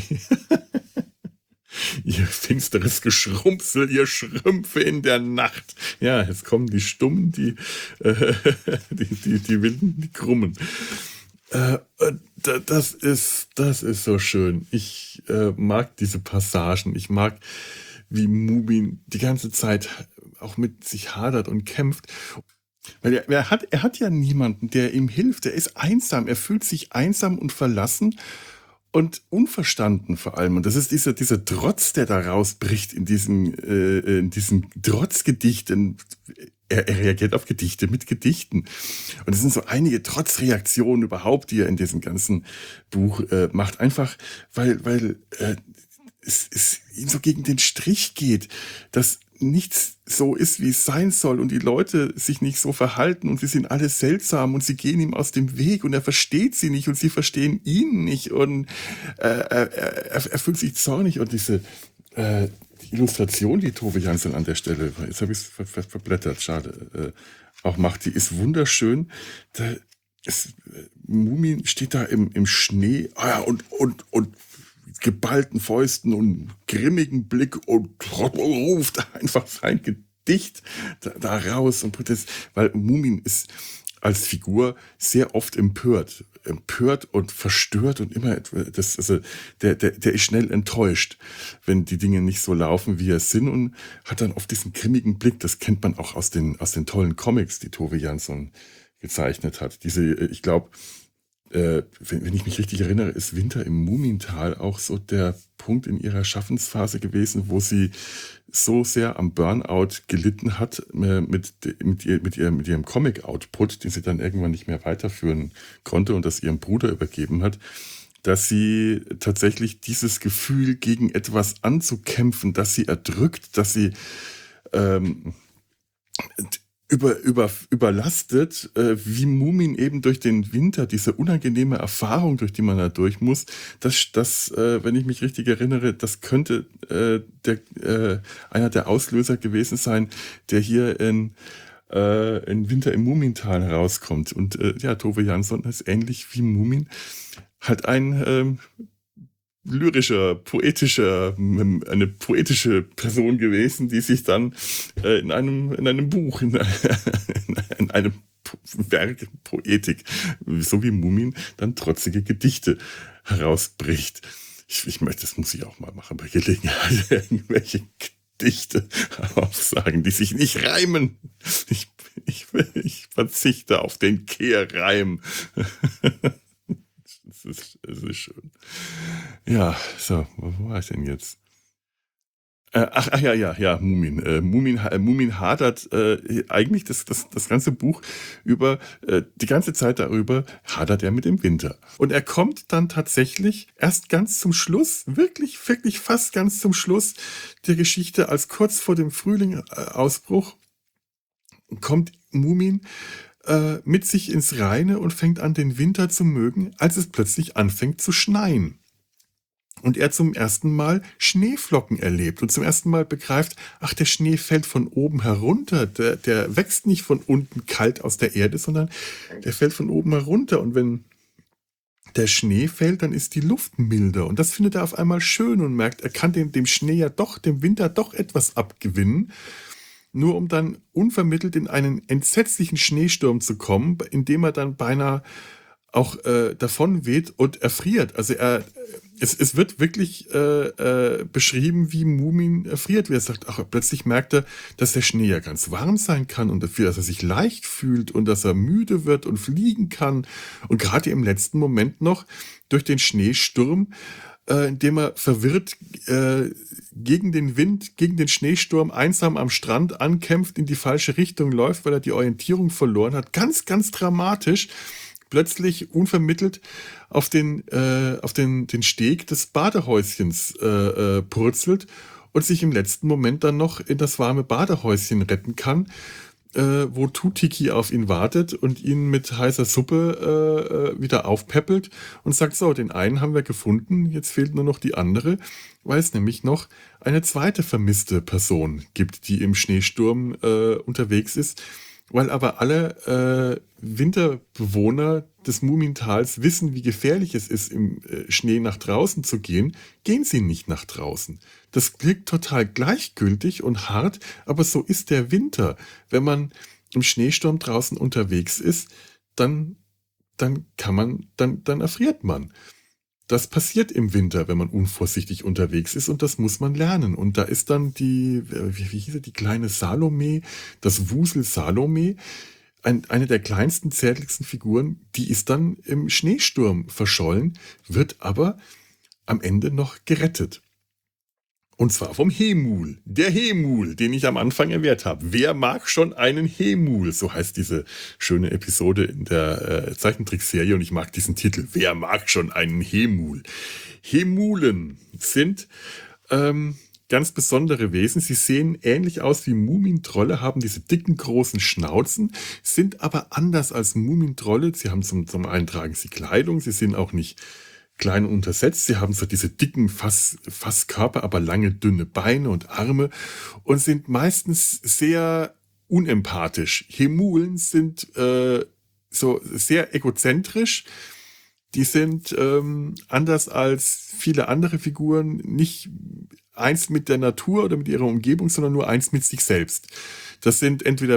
Ihr finsteres Geschrumpsel, ihr Schrümpfe in der Nacht. Ja, jetzt kommen die Stummen, die Wilden, die Krummen. Das ist so schön. Ich mag diese Passagen. Ich mag, wie Mumin die ganze Zeit auch mit sich hadert und kämpft. Weil er hat ja niemanden, der ihm hilft. Er ist einsam. Er fühlt sich einsam und verlassen und unverstanden vor allem. Und das ist dieser Trotz, der da rausbricht in diesem Trotzgedicht. Er reagiert auf Gedichte mit Gedichten. Und es sind so einige Trotzreaktionen überhaupt, die er in diesem ganzen Buch macht. Einfach, weil es ihm so gegen den Strich geht, dass nichts so ist, wie es sein soll und die Leute sich nicht so verhalten und sie sind alle seltsam und sie gehen ihm aus dem Weg und er versteht sie nicht und sie verstehen ihn nicht und er fühlt sich zornig und diese die Illustration, die Tove Jansson an der Stelle, jetzt habe ich es verblättert, schade, auch macht, die ist wunderschön. Mumin steht da im Schnee und geballten Fäusten und grimmigen Blick und ruft einfach sein Gedicht da raus und weil Mumin ist als Figur sehr oft empört und verstört und immer der ist schnell enttäuscht, wenn die Dinge nicht so laufen, wie es sind und hat dann oft diesen grimmigen Blick. Das kennt man auch aus den tollen Comics, die Tove Jansson gezeichnet hat. Ich glaube, wenn ich mich richtig erinnere, ist Winter im Mumintal auch so der Punkt in ihrer Schaffensphase gewesen, wo sie so sehr am Burnout gelitten hat mit ihrem Comic-Output, den sie dann irgendwann nicht mehr weiterführen konnte und das ihrem Bruder übergeben hat, dass sie tatsächlich dieses Gefühl, gegen etwas anzukämpfen, das sie erdrückt, dass sie überlastet, wie Mumin eben durch den Winter, diese unangenehme Erfahrung, durch die man da durch muss, wenn ich mich richtig erinnere, das könnte einer der Auslöser gewesen sein, der hier in Winter im Mumintal herauskommt. Und ja, Tove Jansson ist ähnlich wie Mumin halt ein eine poetische Person gewesen, die sich dann in einem Buch, in einem Werk Poetik, so wie Mumin, dann trotzige Gedichte herausbricht. Ich möchte, das muss ich auch mal machen bei Gelegenheit, irgendwelche Gedichte aufsagen, die sich nicht reimen. Ich verzichte auf den Kehrreim. Es ist schön. Ja, so, wo war ich denn jetzt? Ja, Mumin. Mumin hadert eigentlich das ganze Buch über, die ganze Zeit darüber hadert er mit dem Winter. Und er kommt dann tatsächlich erst ganz zum Schluss, wirklich, wirklich fast ganz zum Schluss der Geschichte, als kurz vor dem Frühling-Ausbruch kommt Mumin mit sich ins Reine und fängt an, den Winter zu mögen, als es plötzlich anfängt zu schneien. Und er zum ersten Mal Schneeflocken erlebt und zum ersten Mal begreift, ach, der Schnee fällt von oben herunter, der wächst nicht von unten kalt aus der Erde, sondern der fällt von oben herunter. Und wenn der Schnee fällt, dann ist die Luft milder. Und das findet er auf einmal schön und merkt, er kann dem Schnee ja doch, dem Winter doch etwas abgewinnen, nur um dann unvermittelt in einen entsetzlichen Schneesturm zu kommen, in dem er dann beinahe auch davon weht und erfriert. Also es wird wirklich beschrieben, wie Mumin erfriert, wie er sagt, ach, plötzlich merkt er, dass der Schnee ja ganz warm sein kann und dafür, dass er sich leicht fühlt und dass er müde wird und fliegen kann. Und gerade im letzten Moment noch durch den Schneesturm, indem er verwirrt gegen den Wind, gegen den Schneesturm einsam am Strand ankämpft, in die falsche Richtung läuft, weil er die Orientierung verloren hat. Ganz, ganz dramatisch. Plötzlich unvermittelt auf den Steg des Badehäuschens purzelt und sich im letzten Moment dann noch in das warme Badehäuschen retten kann, wo Tutiki auf ihn wartet und ihn mit heißer Suppe wieder aufpäppelt und sagt, so, den einen haben wir gefunden, jetzt fehlt nur noch die andere, weil es nämlich noch eine zweite vermisste Person gibt, die im Schneesturm unterwegs ist. Weil aber alle Winterbewohner des Mumintals wissen, wie gefährlich es ist, im Schnee nach draußen zu gehen, gehen sie nicht nach draußen. Das klingt total gleichgültig und hart, aber so ist der Winter. Wenn man im Schneesturm draußen unterwegs ist, dann erfriert man. Das passiert im Winter, wenn man unvorsichtig unterwegs ist und das muss man lernen. Und da ist dann wie hieß sie, die kleine Salome, das Wusel Salome, eine der kleinsten, zärtlichsten Figuren, die ist dann im Schneesturm verschollen, wird aber am Ende noch gerettet. Und zwar vom Hemul. Der Hemul, den ich am Anfang erwähnt habe. Wer mag schon einen Hemul? So heißt diese schöne Episode in der Zeichentrickserie und ich mag diesen Titel. Wer mag schon einen Hemul? Hemulen sind ganz besondere Wesen. Sie sehen ähnlich aus wie Mumintrolle, haben diese dicken, großen Schnauzen, sind aber anders als Mumintrolle. Sie haben zum einen tragen sie Kleidung, sie sind auch nicht klein und untersetzt. Sie haben so diese dicken Fasskörper, aber lange, dünne Beine und Arme und sind meistens sehr unempathisch. Hemulen sind so sehr egozentrisch. Die sind anders als viele andere Figuren nicht eins mit der Natur oder mit ihrer Umgebung, sondern nur eins mit sich selbst. Das sind entweder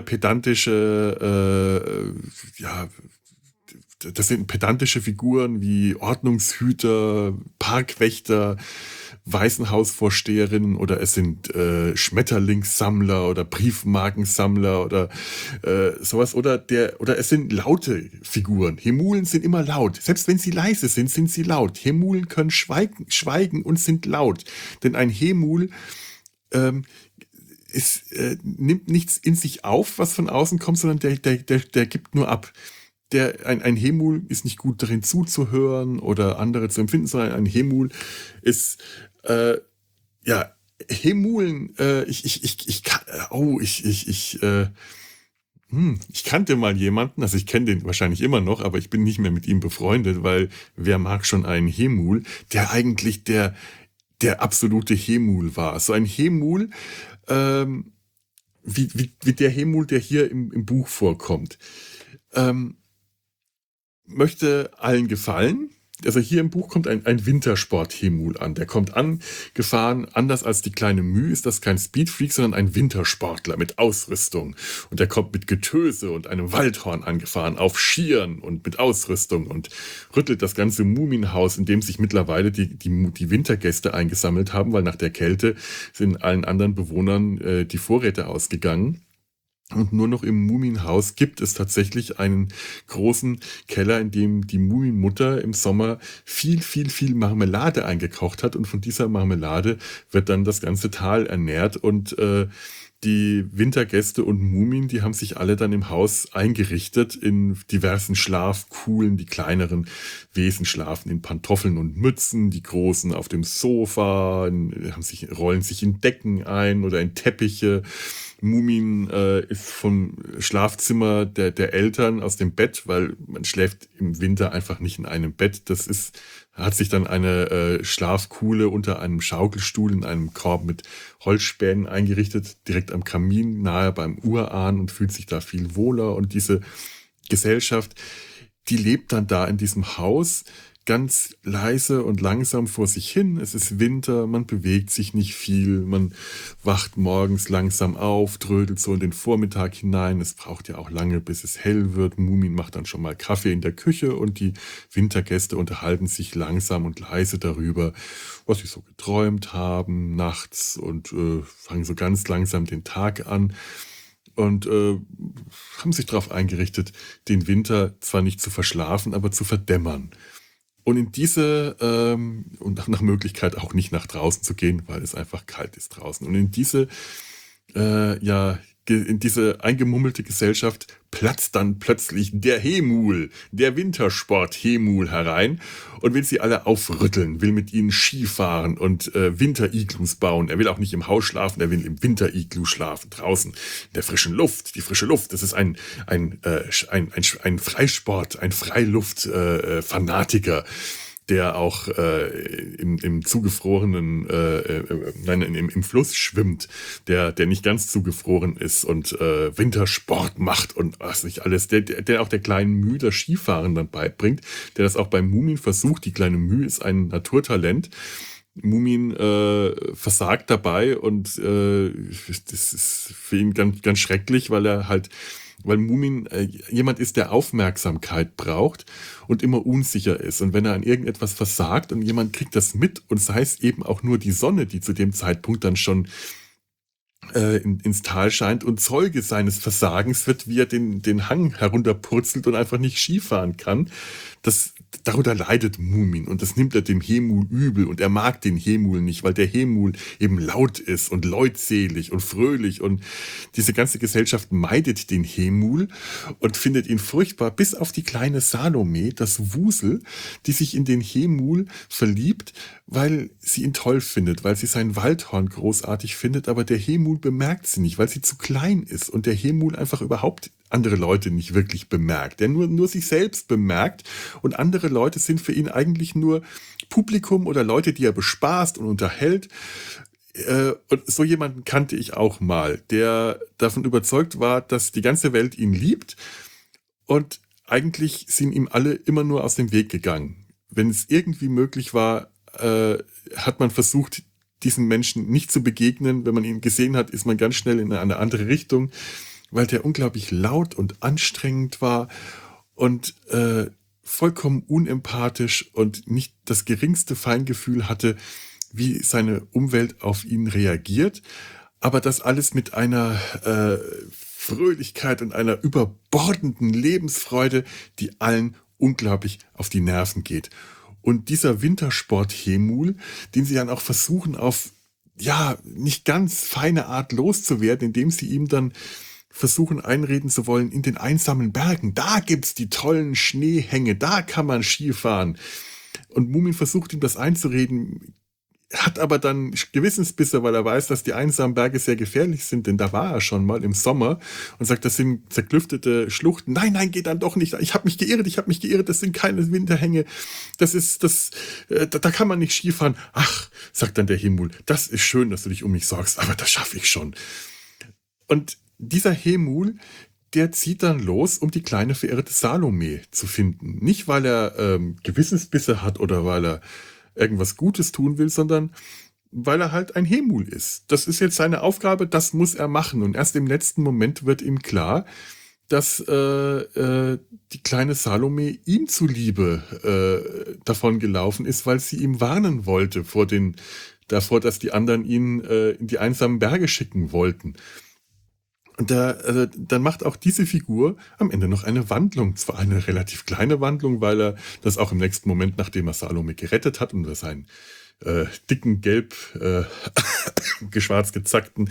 das sind pedantische Figuren wie Ordnungshüter, Parkwächter, Waisenhausvorsteherinnen oder es sind Schmetterlingssammler oder Briefmarkensammler oder sowas oder es sind laute Figuren. Hemulen sind immer laut. Selbst wenn sie leise sind, sind sie laut. Hemulen können schweigen und sind laut. Denn ein Hemul nimmt nichts in sich auf, was von außen kommt, sondern der gibt nur ab. Ein Hemul ist nicht gut darin zuzuhören oder andere zu empfinden, sondern ein Hemul ist, Hemulen, Ich kannte mal jemanden, also ich kenne den wahrscheinlich immer noch, aber ich bin nicht mehr mit ihm befreundet, weil wer mag schon einen Hemul, der eigentlich der absolute Hemul war. So ein Hemul, ähm, wie der Hemul, der hier im Buch vorkommt. Ähm, Möchte allen gefallen. Also hier im Buch kommt ein Wintersport-Hemul an. Der kommt angefahren, anders als die kleine Müh ist das kein Speedfreak, sondern ein Wintersportler mit Ausrüstung. Und der kommt mit Getöse und einem Waldhorn angefahren, auf Skiern und mit Ausrüstung und rüttelt das ganze Muminhaus, in dem sich mittlerweile die Wintergäste eingesammelt haben, weil nach der Kälte sind allen anderen Bewohnern die Vorräte ausgegangen. Und nur noch im Muminhaus gibt es tatsächlich einen großen Keller, in dem die Muminmutter im Sommer viel Marmelade eingekocht hat. Und von dieser Marmelade wird dann das ganze Tal ernährt. Und die Wintergäste und Mumin, die haben sich alle dann im Haus eingerichtet in diversen Schlafkuhlen. Die kleineren Wesen schlafen in Pantoffeln und Mützen, die großen auf dem Sofa, rollen sich in Decken ein oder in Teppiche. Mumin ist vom Schlafzimmer der Eltern aus dem Bett, weil man schläft im Winter einfach nicht in einem Bett. Hat sich dann eine Schlafkuhle unter einem Schaukelstuhl in einem Korb mit Holzspänen eingerichtet, direkt am Kamin, nahe beim Urahn und fühlt sich da viel wohler. Und diese Gesellschaft, die lebt dann da in diesem Haus ganz leise und langsam vor sich hin. Es ist Winter, man bewegt sich nicht viel, man wacht morgens langsam auf, trödelt so in den Vormittag hinein. Es braucht ja auch lange, bis es hell wird. Mumin macht dann schon mal Kaffee in der Küche und die Wintergäste unterhalten sich langsam und leise darüber, was sie so geträumt haben nachts und fangen so ganz langsam den Tag an. Und haben sich darauf eingerichtet, den Winter zwar nicht zu verschlafen, aber zu verdämmern. Und und nach Möglichkeit auch nicht nach draußen zu gehen, weil es einfach kalt ist draußen. Und in diese eingemummelte Gesellschaft platzt dann plötzlich der Hemul, der Wintersport-Hemul herein und will sie alle aufrütteln, will mit ihnen Skifahren und Winteriglus bauen. Er will auch nicht im Haus schlafen, er will im Winteriglu schlafen, draußen in der frischen Luft. Die frische Luft, das ist ein Freisport, ein Freiluft-Fanatiker, der auch im zugefrorenen, im Fluss schwimmt, der nicht ganz zugefroren ist und Wintersport macht und was nicht alles, der auch der kleinen Müh das Skifahren dann beibringt, der das auch beim Mumin versucht. Die kleine Müh ist ein Naturtalent. Mumin versagt dabei und das ist für ihn ganz schrecklich, weil Mumin jemand ist, der Aufmerksamkeit braucht und immer unsicher ist. Und wenn er an irgendetwas versagt und jemand kriegt das mit und sei es eben auch nur die Sonne, die zu dem Zeitpunkt dann schon ins Tal scheint und Zeuge seines Versagens wird, wie er den Hang herunterpurzelt und einfach nicht Skifahren kann. Darunter leidet Mumin und das nimmt er dem Hemul übel und er mag den Hemul nicht, weil der Hemul eben laut ist und leutselig und fröhlich und diese ganze Gesellschaft meidet den Hemul und findet ihn furchtbar, bis auf die kleine Salome, das Wusel, die sich in den Hemul verliebt, weil sie ihn toll findet, weil sie sein Waldhorn großartig findet, aber der Hemul bemerkt sie nicht, weil sie zu klein ist und der Hemul einfach überhaupt andere Leute nicht wirklich bemerkt. Der nur sich selbst bemerkt und andere Leute sind für ihn eigentlich nur Publikum oder Leute, die er bespaßt und unterhält. Und so jemanden kannte ich auch mal, der davon überzeugt war, dass die ganze Welt ihn liebt und eigentlich sind ihm alle immer nur aus dem Weg gegangen. Wenn es irgendwie möglich war, hat man versucht, diesen Menschen nicht zu begegnen. Wenn man ihn gesehen hat, ist man ganz schnell in eine andere Richtung, weil der unglaublich laut und anstrengend war und vollkommen unempathisch und nicht das geringste Feingefühl hatte, wie seine Umwelt auf ihn reagiert. Aber das alles mit einer Fröhlichkeit und einer überbordenden Lebensfreude, die allen unglaublich auf die Nerven geht. Und dieser Wintersport-Hemul, den sie dann auch versuchen, auf ja nicht ganz feine Art loszuwerden, indem sie ihm dann versuchen einreden zu wollen, in den einsamen Bergen, da gibt's die tollen Schneehänge, da kann man Skifahren. Und Mumin versucht ihm das einzureden, hat aber dann Gewissensbisse, weil er weiß, dass die einsamen Berge sehr gefährlich sind, denn da war er schon mal im Sommer und sagt, das sind zerklüftete Schluchten. Nein, nein, geht dann doch nicht. Ich habe mich geirrt, das sind keine Winterhänge. Da kann man nicht Skifahren. Ach, sagt dann der Hemul, das ist schön, dass du dich um mich sorgst, aber das schaffe ich schon. Und dieser Hemul, der zieht dann los, um die kleine verirrte Salome zu finden. Nicht, weil er Gewissensbisse hat oder weil er irgendwas Gutes tun will, sondern weil er halt ein Hemul ist. Das ist jetzt seine Aufgabe, das muss er machen. Und erst im letzten Moment wird ihm klar, dass die kleine Salome ihm zuliebe davon gelaufen ist, weil sie ihm warnen wollte davor, dass die anderen ihn in die einsamen Berge schicken wollten. Und dann macht auch diese Figur am Ende noch eine Wandlung. Zwar eine relativ kleine Wandlung, weil er das auch im nächsten Moment, nachdem er Salome gerettet hat und seinen dicken, gelb, geschwarz gezackten,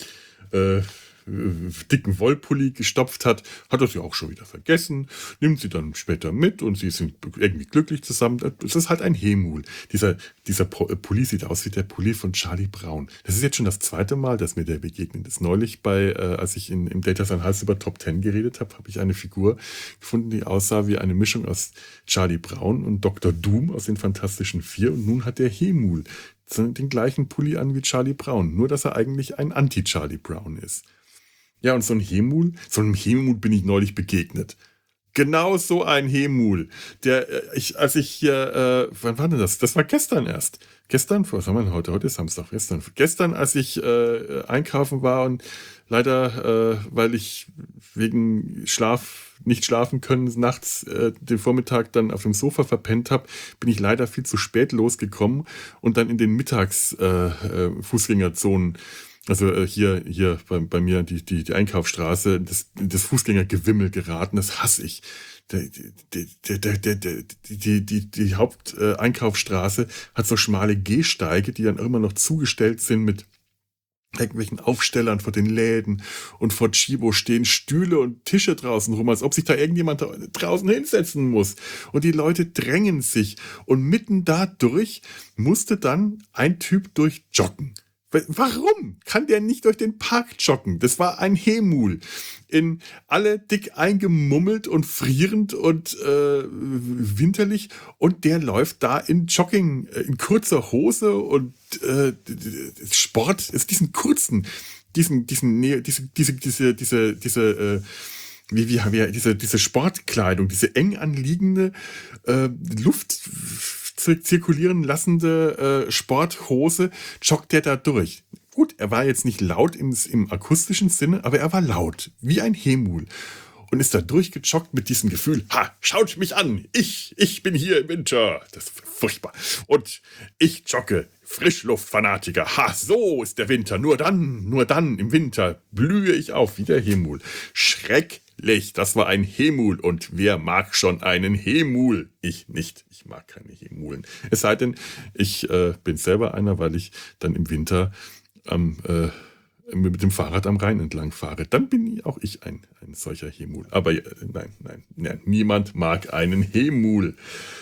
dicken Wollpulli gestopft hat er sie auch schon wieder vergessen, nimmt sie dann später mit und sie sind irgendwie glücklich zusammen. Das ist halt ein Hemul. Dieser Pulli sieht aus wie der Pulli von Charlie Brown. Das ist jetzt schon das zweite Mal, dass mir der begegnet ist. Neulich als ich im Data sein Hals über Top 10 geredet habe, habe ich eine Figur gefunden, die aussah wie eine Mischung aus Charlie Brown und Dr. Doom aus den Fantastischen Vier, und nun hat der Hemul den gleichen Pulli an wie Charlie Brown, nur dass er eigentlich ein Anti-Charlie Brown ist. Ja, und so einem Hemul bin ich neulich begegnet. Genau so ein Hemul. Wann war denn das? Das war gestern erst. Was haben wir denn heute? Heute ist Samstag. Gestern, als ich einkaufen war und leider, weil ich wegen nicht schlafen können, nachts den Vormittag dann auf dem Sofa verpennt habe, bin ich leider viel zu spät losgekommen und dann in den Fußgängerzonen, also hier bei mir die Einkaufsstraße, das Fußgängergewimmel geraten. Das hasse ich. Die Haupteinkaufsstraße hat so schmale Gehsteige, die dann immer noch zugestellt sind mit irgendwelchen Aufstellern vor den Läden, und vor Chibo stehen Stühle und Tische draußen rum, als ob sich da irgendjemand draußen hinsetzen muss. Und die Leute drängen sich. Und mitten dadurch musste dann ein Typ durchjoggen. Warum kann der nicht durch den Park joggen? Das war ein Hemul. Alle dick eingemummelt und frierend und winterlich. Und der läuft da in Jogging, in kurzer Hose und Sport, ist diese Sportkleidung, diese eng anliegende Luft zirkulieren lassende Sporthose, joggt der da durch. Gut, er war jetzt nicht laut im akustischen Sinne, aber er war laut, wie ein Hemul. Und ist da durchgejoggt mit diesem Gefühl, schaut mich an, ich bin hier im Winter. Das ist furchtbar. Und ich jogge, Frischluftfanatiker. So ist der Winter. Nur dann im Winter blühe ich auf wie der Hemul. Schrecklich, das war ein Hemul. Und wer mag schon einen Hemul? Ich nicht. Ich mag keine Hemulen. Es sei denn, ich bin selber einer, weil ich dann im Winter mit dem Fahrrad am Rhein entlang fahre. Dann bin auch ich ein solcher Hemul. Aber nein, niemand mag einen Hemul.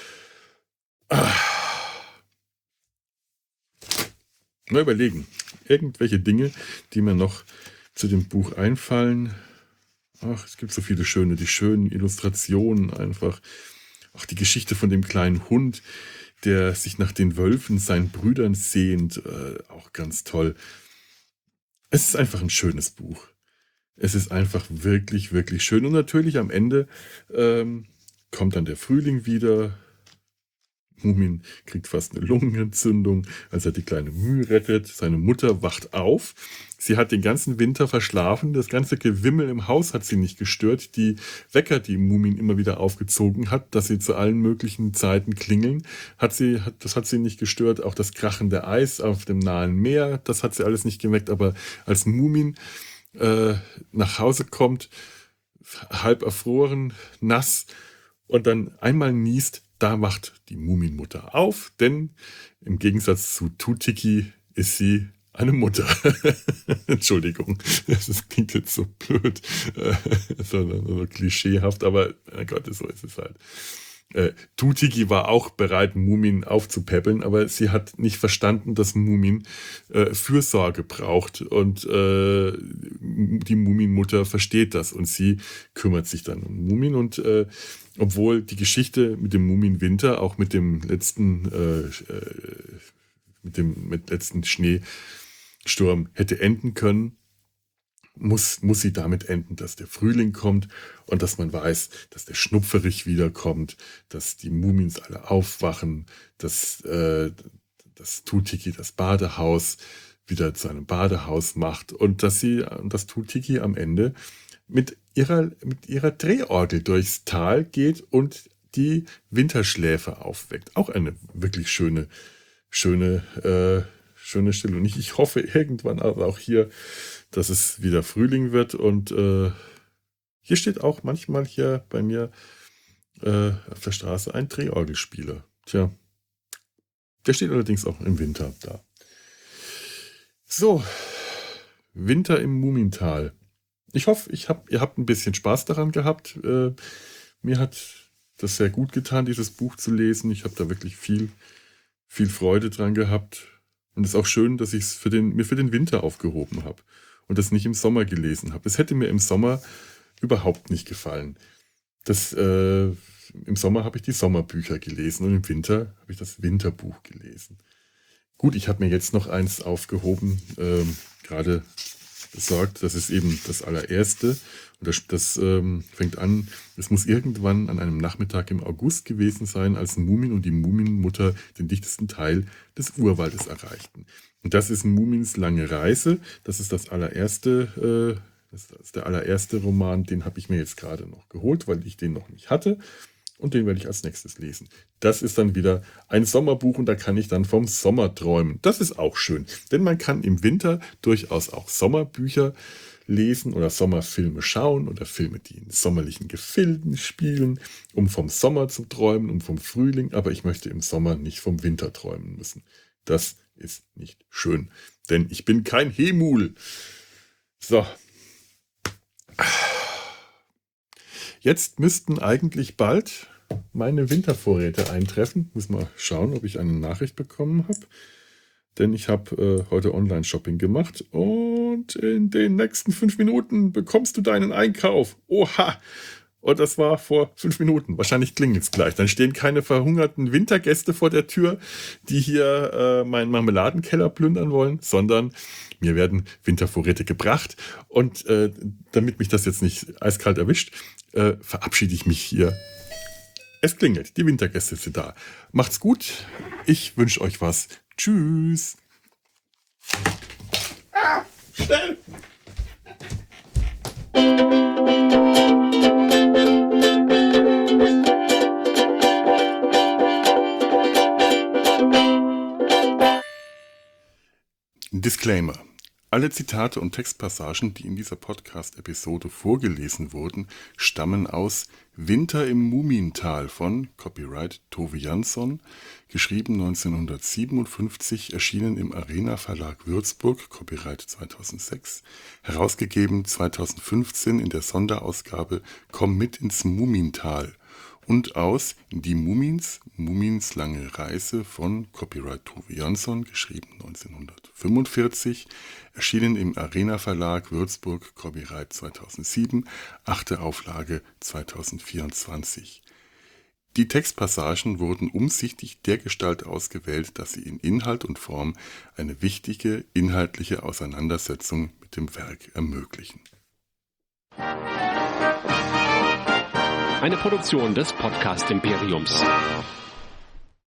Mal überlegen. Irgendwelche Dinge, die mir noch zu dem Buch einfallen. Es gibt so viele die schönen Illustrationen einfach. Auch die Geschichte von dem kleinen Hund, der sich nach den Wölfen, seinen Brüdern sehnt. Auch ganz toll. Es ist einfach ein schönes Buch. Es ist einfach wirklich, wirklich schön. Und natürlich am Ende kommt dann der Frühling wieder. Mumin kriegt fast eine Lungenentzündung, als er die kleine Müh rettet. Seine Mutter wacht auf. Sie hat den ganzen Winter verschlafen. Das ganze Gewimmel im Haus hat sie nicht gestört. Die Wecker, die Mumin immer wieder aufgezogen hat, dass sie zu allen möglichen Zeiten klingeln, das hat sie nicht gestört. Auch das krachende Eis auf dem nahen Meer, das hat sie alles nicht geweckt. Aber als Mumin nach Hause kommt, halb erfroren, nass und dann einmal niest, da wacht die Muminmutter auf, denn im Gegensatz zu Tutiki ist sie eine Mutter. Entschuldigung, das klingt jetzt so blöd, so klischeehaft, aber mein Gott, so ist es halt. Tutiki war auch bereit, Mumin aufzupäppeln, aber sie hat nicht verstanden, dass Mumin Fürsorge braucht und die Muminmutter versteht das und sie kümmert sich dann um Mumin und obwohl die Geschichte mit dem Mumin-Winter auch mit dem letzten letzten Schneesturm hätte enden können, muss sie damit enden, dass der Frühling kommt und dass man weiß, dass der Schnupferich wiederkommt, dass die Mumins alle aufwachen, dass Tutiki das Badehaus wieder zu einem Badehaus macht und dass Tutiki am Ende mit ihrer Drehorgel durchs Tal geht und die Winterschläfer aufweckt. Auch eine wirklich schöne Stelle. Und ich hoffe irgendwann aber auch hier, dass es wieder Frühling wird. Und hier steht auch manchmal hier bei mir auf der Straße ein Drehorgelspieler. Tja, der steht allerdings auch im Winter da. So, Winter im Mumintal. Ich hoffe, ihr habt ein bisschen Spaß daran gehabt. Mir hat das sehr gut getan, dieses Buch zu lesen. Ich habe da wirklich viel Freude dran gehabt. Und es ist auch schön, dass ich es mir für den Winter aufgehoben habe und das nicht im Sommer gelesen habe. Es hätte mir im Sommer überhaupt nicht gefallen. Im Sommer habe ich die Sommerbücher gelesen und im Winter habe ich das Winterbuch gelesen. Gut, ich habe mir jetzt noch eins aufgehoben, gerade besorgt. Das ist eben das allererste. Und das fängt an, es muss irgendwann an einem Nachmittag im August gewesen sein, als Mumin und die Muminmutter den dichtesten Teil des Urwaldes erreichten. Und das ist Mumins lange Reise. Das ist das allererste, das ist der allererste Roman, den habe ich mir jetzt gerade noch geholt, weil ich den noch nicht hatte. Und den werde ich als nächstes lesen. Das ist dann wieder ein Sommerbuch und da kann ich dann vom Sommer träumen. Das ist auch schön, denn man kann im Winter durchaus auch Sommerbücher lesen oder Sommerfilme schauen oder Filme, die in sommerlichen Gefilden spielen, um vom Sommer zu träumen, um vom Frühling. Aber ich möchte im Sommer nicht vom Winter träumen müssen. Das ist nicht schön, denn ich bin kein Hemul. So. Jetzt müssten eigentlich bald meine Wintervorräte eintreffen. Muss mal schauen, ob ich eine Nachricht bekommen habe. Denn ich habe heute Online-Shopping gemacht und in den nächsten 5 Minuten bekommst du deinen Einkauf. Oha! Und das war vor 5 Minuten. Wahrscheinlich klingelt es gleich. Dann stehen keine verhungerten Wintergäste vor der Tür, die hier meinen Marmeladenkeller plündern wollen, sondern mir werden Wintervorräte gebracht. Und damit mich das jetzt nicht eiskalt erwischt, verabschiede ich mich hier. Es klingelt, die Wintergäste sind da. Macht's gut, ich wünsche euch was. Tschüss. Schnell! Disclaimer. Alle Zitate und Textpassagen, die in dieser Podcast-Episode vorgelesen wurden, stammen aus Winter im Mumintal von Copyright Tove Jansson, geschrieben 1957, erschienen im Arena Verlag Würzburg, Copyright 2006, herausgegeben 2015 in der Sonderausgabe Komm mit ins Mumintal und aus Die Mumins, Mumins lange Reise von Copyright Tove Jansson, geschrieben 1945, erschienen im Arena Verlag Würzburg, Copyright 2007, 8. Auflage 2024. Die Textpassagen wurden umsichtig dergestalt ausgewählt, dass sie in Inhalt und Form eine wichtige inhaltliche Auseinandersetzung mit dem Werk ermöglichen. Eine Produktion des Podcast Imperiums.